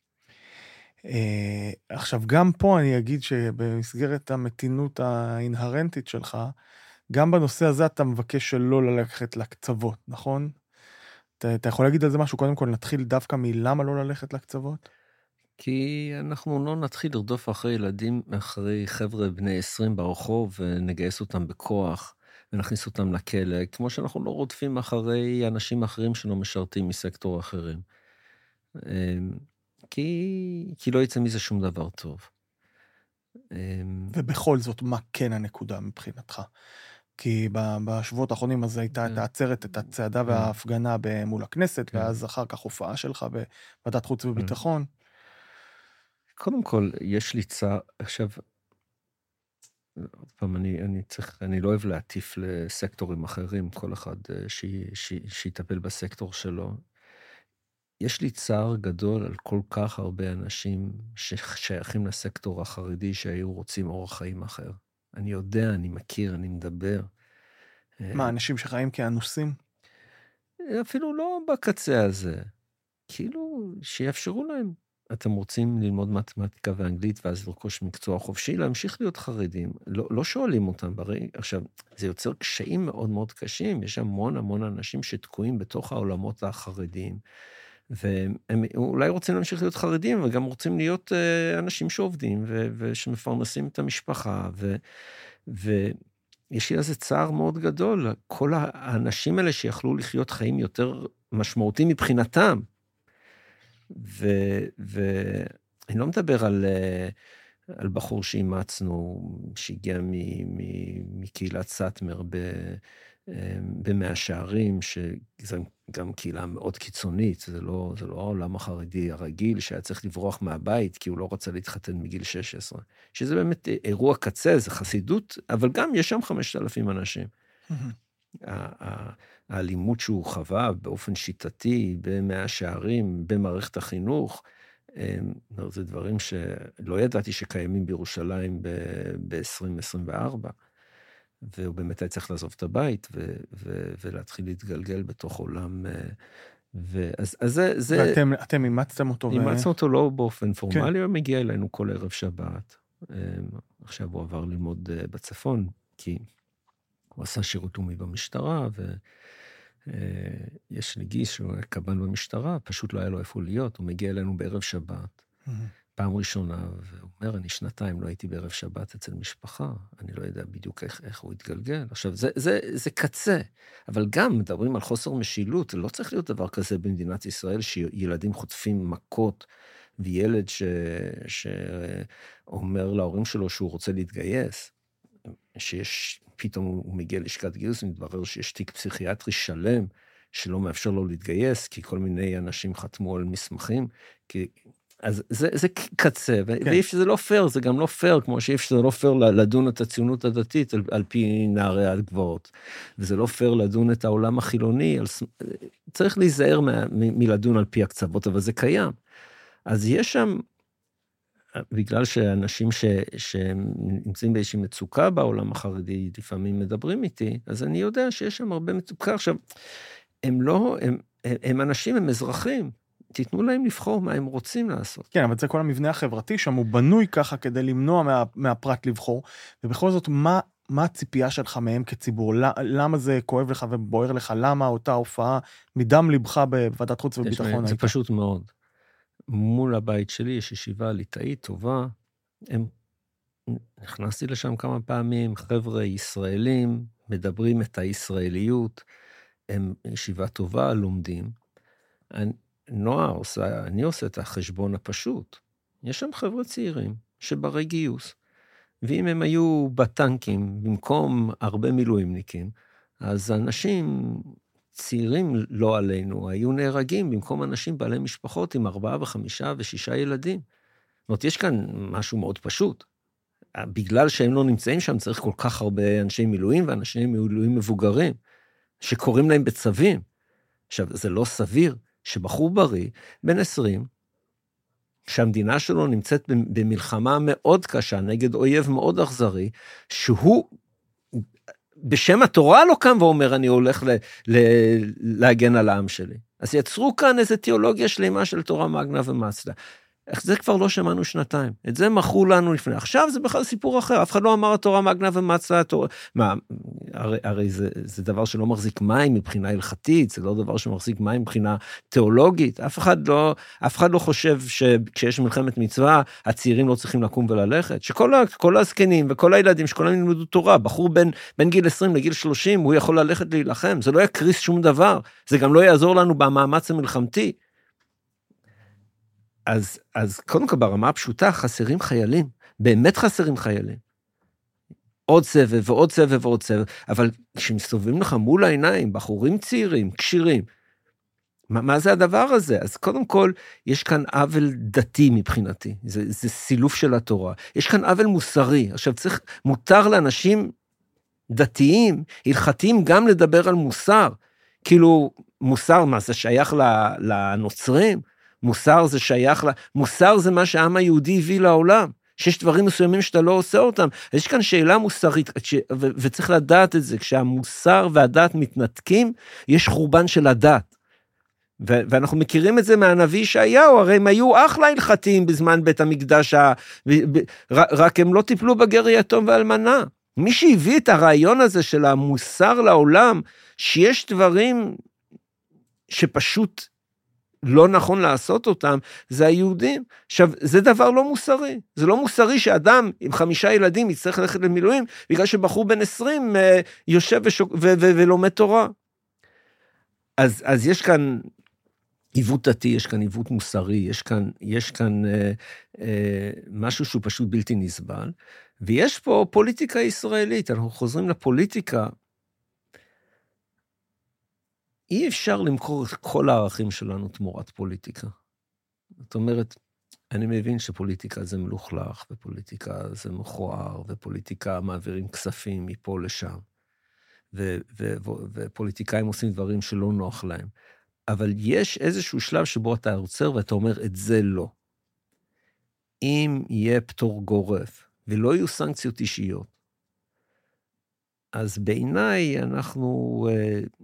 B: עכשיו, גם פה אני אגיד שבמסגרת המתינות האינהרנטית שלך, גם בנושא הזה אתה מבקש שלא ללכת לקצוות, נכון? אתה, אתה יכול להגיד על זה משהו? קודם כל נתחיל דווקא מלמה לא ללכת לקצוות?
C: כי אנחנו לא נתחיל לרדוף אחרי ילדים, אחרי חבר'ה בני עשרים ברחוב, ונגייס אותם בכוח, ונכניס אותם לכלא, כמו שאנחנו לא רודפים אחרי אנשים אחרים שלא משרתים מסקטור אחרים. כי, כי לא יצא מזה שום דבר טוב.
B: ובכל זאת, מה כן הנקודה מבחינתך? כי בשבועות האחרונים אז הייתה את העצרת, את הצעדה וההפגנה מול הכנסת, ואז אחר כך הופעה שלך בוועדת חוץ וביטחון.
C: קודם כל, יש לי צער, עכשיו, פעם אני, אני צריך, אני לא אוהב להטיף לסקטורים אחרים, כל אחד שיטפל בסקטור שלו. יש לי צער גדול על כל כך הרבה אנשים ששייכים לסקטור החרדי שהיו רוצים אורח חיים אחר. אני יודע, אני מכיר, אני מדבר.
B: מה, אנשים שחיים כאנוסים?
C: אפילו לא בקצה הזה. כאילו, שיאפשרו להם. אתם רוצים ללמוד מתמטיקה ואנגלית, ואז לרכוש מקצוע חופשי, להמשיך להיות חרדים. לא, לא שואלים אותם. ברי... עכשיו, זה יוצר קשיים מאוד מאוד קשים. יש המון המון אנשים שתקועים בתוך העולמות החרדיים. והם אולי רוצים להמשיך להיות חרדים, וגם רוצים להיות אנשים שעובדים, ו- ושמפרנסים את המשפחה, ו- ויש לי איזה צער מאוד גדול, כל האנשים האלה שיכלו לחיות חיים יותר משמעותיים מבחינתם, ו- ואני לא מדבר על, על בחור שאימצנו, שהגיע מ- מ- מקהילת סאטמר ב... במאה שערים, שזו גם קהילה מאוד קיצונית, זה לא, זה לא העולם החרדי הרגיל, שהיה צריך לברוח מהבית, כי הוא לא רצה להתחתן מגיל שש עשרה. שזה באמת אירוע קצה, זה חסידות, אבל גם יש שם חמשת אלפים אנשים. האלימות שהוא חווה באופן שיטתי, במאה שערים, במערכת החינוך, זה דברים שלא ידעתי שקיימים בירושלים ב-עשרים עשרים וארבע. והוא באמת היה צריך לעזוב את הבית, ו- ו- ולהתחיל להתגלגל בתוך עולם. ואז, אז זה, זה...
B: ואתם, אתם אימצתם אותו?
C: אימצנו ו... אותו לא באופן פורמלי, כן. הוא מגיע אלינו כל ערב שבת. עכשיו הוא עבר ללמוד בצפון, כי הוא עשה שירות לאומי במשטרה, ויש לי גיס שהוא היה קב"ן במשטרה, פשוט לא היה לו איפה להיות, הוא מגיע אלינו בערב שבת. Mm-hmm. פעם ראשונה, והוא אומר, אני שנתיים לא הייתי בערב שבת אצל משפחה, אני לא יודע בדיוק איך, איך הוא התגלגל. עכשיו, זה, זה, זה קצה, אבל גם מדברים על חוסר משילות, לא צריך להיות דבר כזה במדינת ישראל, שילדים חוטפים מכות, וילד ש, שאומר להורים שלו שהוא רוצה להתגייס, שיש, פתאום הוא מגיע לשכת גיוס, ומתברר שיש תיק פסיכיאטרי שלם, שלא מאפשר לו להתגייס, כי כל מיני אנשים חתמו על מסמכים, כי... אז זה, זה קצה, כן. ואיף שזה לא פייר, זה גם לא פייר, כמו שאיף שזה לא פייר לדון את הציונות הדתית על, על פי נערי הגבעות, וזה לא פייר לדון את העולם החילוני, על, צריך להיזהר מ, מ, מלדון על פי הקצוות, אבל זה קיים. אז יש שם, בגלל שאנשים ש, שנמצאים באיזושהי מצוקה בעולם החרדי, לפעמים מדברים איתי, אז אני יודע שיש שם הרבה מצוקה. עכשיו, הם לא, הם, הם, הם אנשים, הם אזרחים, תיתנו להם לבחור מה הם רוצים לעשות.
B: כן, אבל זה כל המבנה החברתי שם, הוא בנוי ככה כדי למנוע מה, מהפרט לבחור, ובכל זאת, מה, מה הציפייה שלך מהם כציבור? למה זה כואב לך ובוער לך? למה אותה הופעה מדם לבך בוועדת חוץ וביטחון?
C: זה פשוט מאוד. מול הבית שלי יש ישיבה ליטאית טובה, הם... נכנסתי לשם כמה פעמים, חבר'ה ישראלים, מדברים את הישראליות, הם ישיבה טובה, לומדים. אני... נועה עושה, אני עושה את החשבון הפשוט. יש שם חבר'ה צעירים שברי גיוס, ואם הם היו בטנקים במקום הרבה מילואימניקים, אז אנשים צעירים לא עלינו, היו נהרגים במקום אנשים בעלי משפחות עם ארבעה וחמישה ושישה ילדים. זאת אומרת, יש כאן משהו מאוד פשוט. בגלל שהם לא נמצאים שם, צריך כל כך הרבה אנשי מילואים, ואנשי מילואים מבוגרים, שקוראים להם בצווים. עכשיו, זה לא סביר. שבחור בריא, בן עשרים, שהמדינה שלו נמצאת במלחמה מאוד קשה, נגד אויב מאוד אכזרי, שהוא בשם התורה לא קם ואומר, אני הולך ל, ל, להגן על העם שלי. אז יצרו כאן איזו תיאולוגיה שלמה של תורה מגנה ומצדה. איך זה כבר לא שמענו שנתיים. את זה מכרו לנו לפני. עכשיו זה בכלל סיפור אחר. אף אחד לא אמר התורה מגנה ומצדה. התורה... מה, הרי, הרי זה, זה דבר שלא מחזיק מים מבחינה הלכתית, זה לא דבר שמחזיק מים מבחינה תיאולוגית. אף אחד לא, אף אחד לא חושב שכשיש מלחמת מצווה, הצעירים לא צריכים לקום וללכת. שכל כל הזקנים וכל הילדים שכולם ילמדו תורה, בחור בין, בין גיל עשרים לגיל שלושים, הוא יכול ללכת להילחם. זה לא יקריס שום דבר. זה גם לא יעזור לנו במאמץ המלחמתי. אז, אז קודם כל ברמה הפשוטה חסרים חיילים, באמת חסרים חיילים. עוד סבב ועוד סבב ועוד סבב, אבל כשמסתובבים לך מול העיניים, בחורים צעירים, קשירים, מה, מה זה הדבר הזה? אז קודם כל, יש כאן עוול דתי מבחינתי, זה, זה סילוף של התורה. יש כאן עוול מוסרי. עכשיו צריך, מותר לאנשים דתיים, הלכתיים גם לדבר על מוסר. כאילו, מוסר, מה זה שייך לנוצרים? מוסר זה שייך ל... מוסר זה מה שהעם היהודי הביא לעולם. שיש דברים מסוימים שאתה לא עושה אותם. יש כאן שאלה מוסרית, ו- וצריך לדעת את זה. כשהמוסר והדת מתנתקים, יש חורבן של הדת. ו- ואנחנו מכירים את זה מהנביא ישעיהו, הרי הם היו אחלה הלכתיים בזמן בית המקדש, ה- ב- ב- רק הם לא טיפלו בגר יתום ואלמנה. מי שהביא את הרעיון הזה של המוסר לעולם, שיש דברים שפשוט לא נכון לעשות אותם, זה היהודים. עכשיו, זה דבר לא מוסרי. זה לא מוסרי שאדם עם חמישה ילדים יצטרך ללכת למילואים, בגלל שבחור בן עשרים יושב ושוק, ו- ו- ולומד תורה. אז, אז יש כאן עיוות דתי, יש כאן עיוות מוסרי, יש כאן, יש כאן אה, אה, משהו שהוא פשוט בלתי נסבל, ויש פה פוליטיקה ישראלית, אנחנו חוזרים לפוליטיקה, אי אפשר למכור את כל הערכים שלנו תמורת פוליטיקה. זאת אומרת, אני מבין שפוליטיקה זה מלוכלך, ופוליטיקה זה מכוער, ופוליטיקה מעבירים כספים מפה לשם, ו- ו- ו- ופוליטיקאים עושים דברים שלא נוח להם. אבל יש איזשהו שלב שבו אתה עוצר ואתה אומר, את זה לא. אם יהיה פטור גורף, ולא יהיו סנקציות אישיות, אז בעיניי אנחנו uh,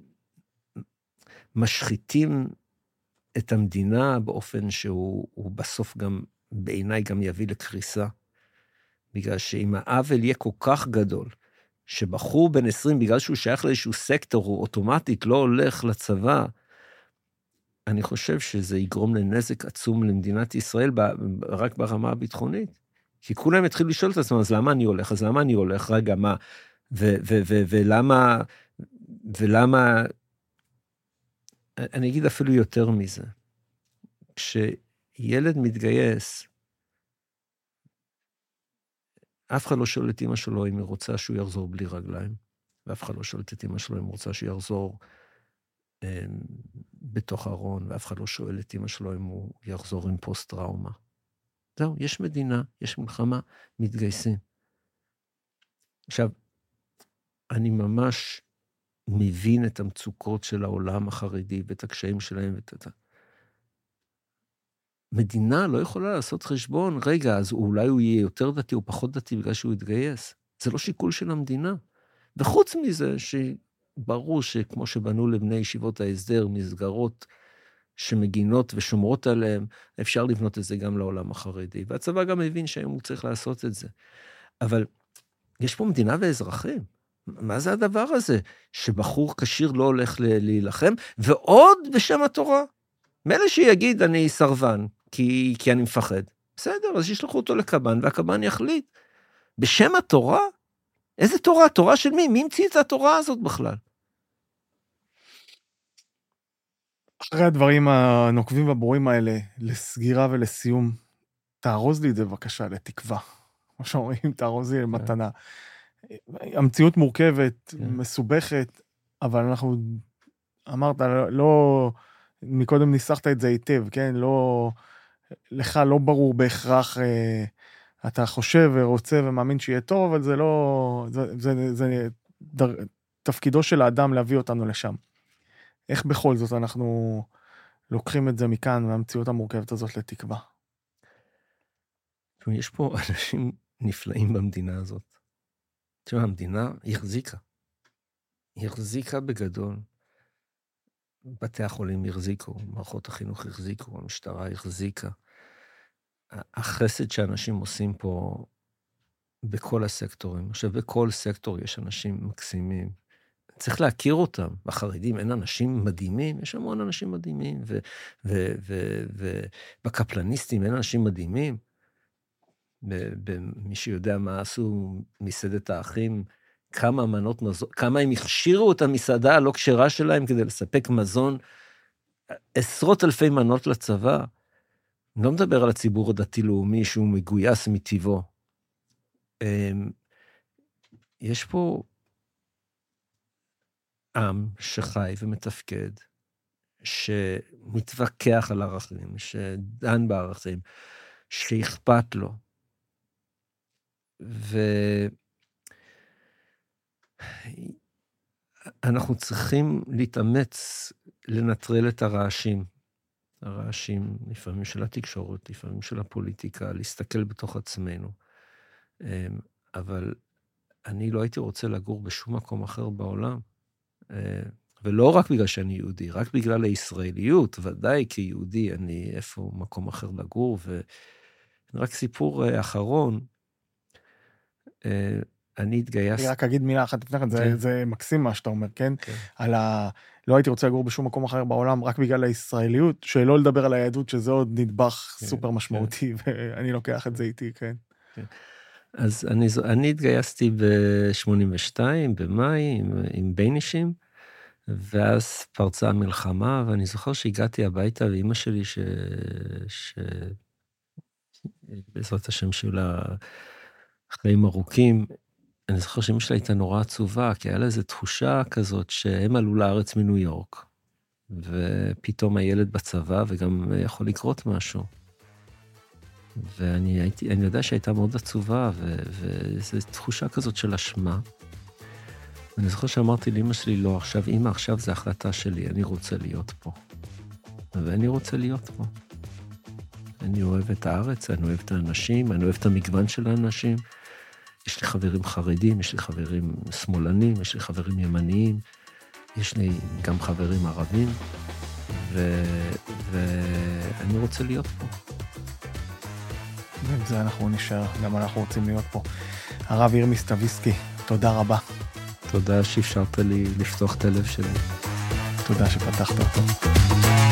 C: משחיתים את המדינה באופן שהוא בסוף גם, בעיניי גם יביא לקריסה. בגלל שאם העוול יהיה כל כך גדול, שבחור בן עשרים, בגלל שהוא שייך לאיזשהו סקטור, הוא אוטומטית לא הולך לצבא, אני חושב שזה יגרום לנזק עצום למדינת ישראל, רק ברמה הביטחונית. כי כולם התחילו לשאול את עצמם, אז למה אני הולך? אז למה אני הולך? רגע, מה? ו- ו- ו- ולמה, ולמה, אני אגיד אפילו יותר מזה. כשילד מתגייס, אף אחד לא שואל את אמא שלו אם היא רוצה שהוא יחזור בלי רגליים, ואף אחד לא שואל את אמא שלו אם היא רוצה שהוא יחזור אה, בתוך ארון, ואף אחד לא שואל את אמא שלו אם הוא יחזור עם פוסט-טראומה. זהו, יש מדינה, יש מלחמה, מתגייסים. עכשיו, אני ממש מבין את המצוקות של העולם החרדי, ואת הקשיים שלהם, ואת... מדינה לא יכולה לעשות חשבון, רגע, אז אולי הוא יהיה יותר דתי או פחות דתי בגלל שהוא יתגייס. זה לא שיקול של המדינה. וחוץ מזה, שברור שכמו שבנו לבני ישיבות ההסדר, מסגרות שמגינות ושומרות עליהם, אפשר לבנות את זה גם לעולם החרדי. והצבא גם מבין שהיום הוא צריך לעשות את זה. אבל יש פה מדינה ואזרחים. מה זה הדבר הזה? שבחור כשיר לא הולך להילחם, ועוד בשם התורה. מילא שיגיד, אני סרבן, כי, כי אני מפחד. בסדר, אז ישלחו אותו לקב"ן, והקב"ן יחליט. בשם התורה? איזה תורה? תורה של מי? מי המציא את התורה הזאת בכלל?
B: אחרי הדברים הנוקבים והברורים האלה, לסגירה ולסיום, תארוז לי את זה בבקשה, לתקווה. כמו שאומרים, תארוז לי למתנה. המציאות מורכבת, מסובכת, אבל אנחנו, אמרת, לא... מקודם ניסחת את זה היטב, כן? לא, לך לא ברור בהכרח, אה, אתה חושב ורוצה ומאמין שיהיה טוב, אבל זה לא, זה, זה, זה דר, תפקידו של האדם להביא אותנו לשם. איך בכל זאת אנחנו לוקחים את זה מכאן, מהמציאות המורכבת הזאת לתקווה?
C: יש פה אנשים נפלאים במדינה הזאת. תשמע, המדינה החזיקה. היא החזיקה בגדול. בתי החולים החזיקו, מערכות החינוך החזיקו, המשטרה החזיקה. החסד שאנשים עושים פה בכל הסקטורים. עכשיו, בכל סקטור יש אנשים מקסימים. צריך להכיר אותם. בחרדים אין אנשים מדהימים, יש המון אנשים מדהימים, ובקפלניסטים אין אנשים מדהימים. מי שיודע מה עשו מסעדת האחים, כמה מנות מזון, כמה הם הכשירו את המסעדה הלא כשרה שלהם כדי לספק מזון, עשרות אלפי מנות לצבא. אני לא מדבר על הציבור הדתי-לאומי שהוא מגויס מטבעו. יש פה עם שחי ומתפקד, שמתווכח על ערכים, שדן בערכים, שאכפת לו. ואנחנו צריכים להתאמץ לנטרל את הרעשים. הרעשים לפעמים של התקשורת, לפעמים של הפוליטיקה, להסתכל בתוך עצמנו. אבל אני לא הייתי רוצה לגור בשום מקום אחר בעולם. ולא רק בגלל שאני יהודי, רק בגלל הישראליות, ודאי כיהודי, אני איפה מקום אחר לגור, ורק סיפור אחרון, אני התגייסתי.
B: אני רק אגיד מילה אחת לפני כן, זה, זה מקסים מה שאתה אומר, כן? על ה... לא הייתי רוצה לגור בשום מקום אחר בעולם, רק בגלל הישראליות, שלא לדבר על היהדות, שזה עוד נדבך סופר משמעותי, ואני לוקח את זה איתי, כן.
C: אז אני, אני התגייסתי ב-שמונים ושתיים, במאי, עם, עם ביינישים, ואז פרצה המלחמה, ואני זוכר שהגעתי הביתה, ואמא שלי, ש... ש... בעזרת השם שהיו לה חיים ארוכים, אני זוכר שאמא שלה הייתה נורא עצובה, כי היה לה איזו תחושה כזאת, שהם עלו לארץ מניו יורק, ופתאום הילד בצבא, וגם יכול לקרות משהו. ואני הייתי, אני יודע שהייתה מאוד עצובה, וזו תחושה כזאת של אשמה. אני זוכר שאמרתי לאמא שלי, לא, עכשיו, אמא, עכשיו זו החלטה שלי, אני רוצה להיות פה. ואני רוצה להיות פה. אני אוהב את הארץ, אני אוהב את האנשים, אני אוהב את המגוון של האנשים. יש לי חברים חרדים, יש לי חברים שמאלנים, יש לי חברים ימניים, יש לי גם חברים ערבים, ו... ואני רוצה להיות פה.
B: ועם זה אנחנו נשאר, גם אנחנו רוצים להיות פה. הרב ירמי סטביסקי, תודה רבה.
C: תודה שאפשרת לי לפתוח את הלב שלי.
B: תודה שפתחת אותו.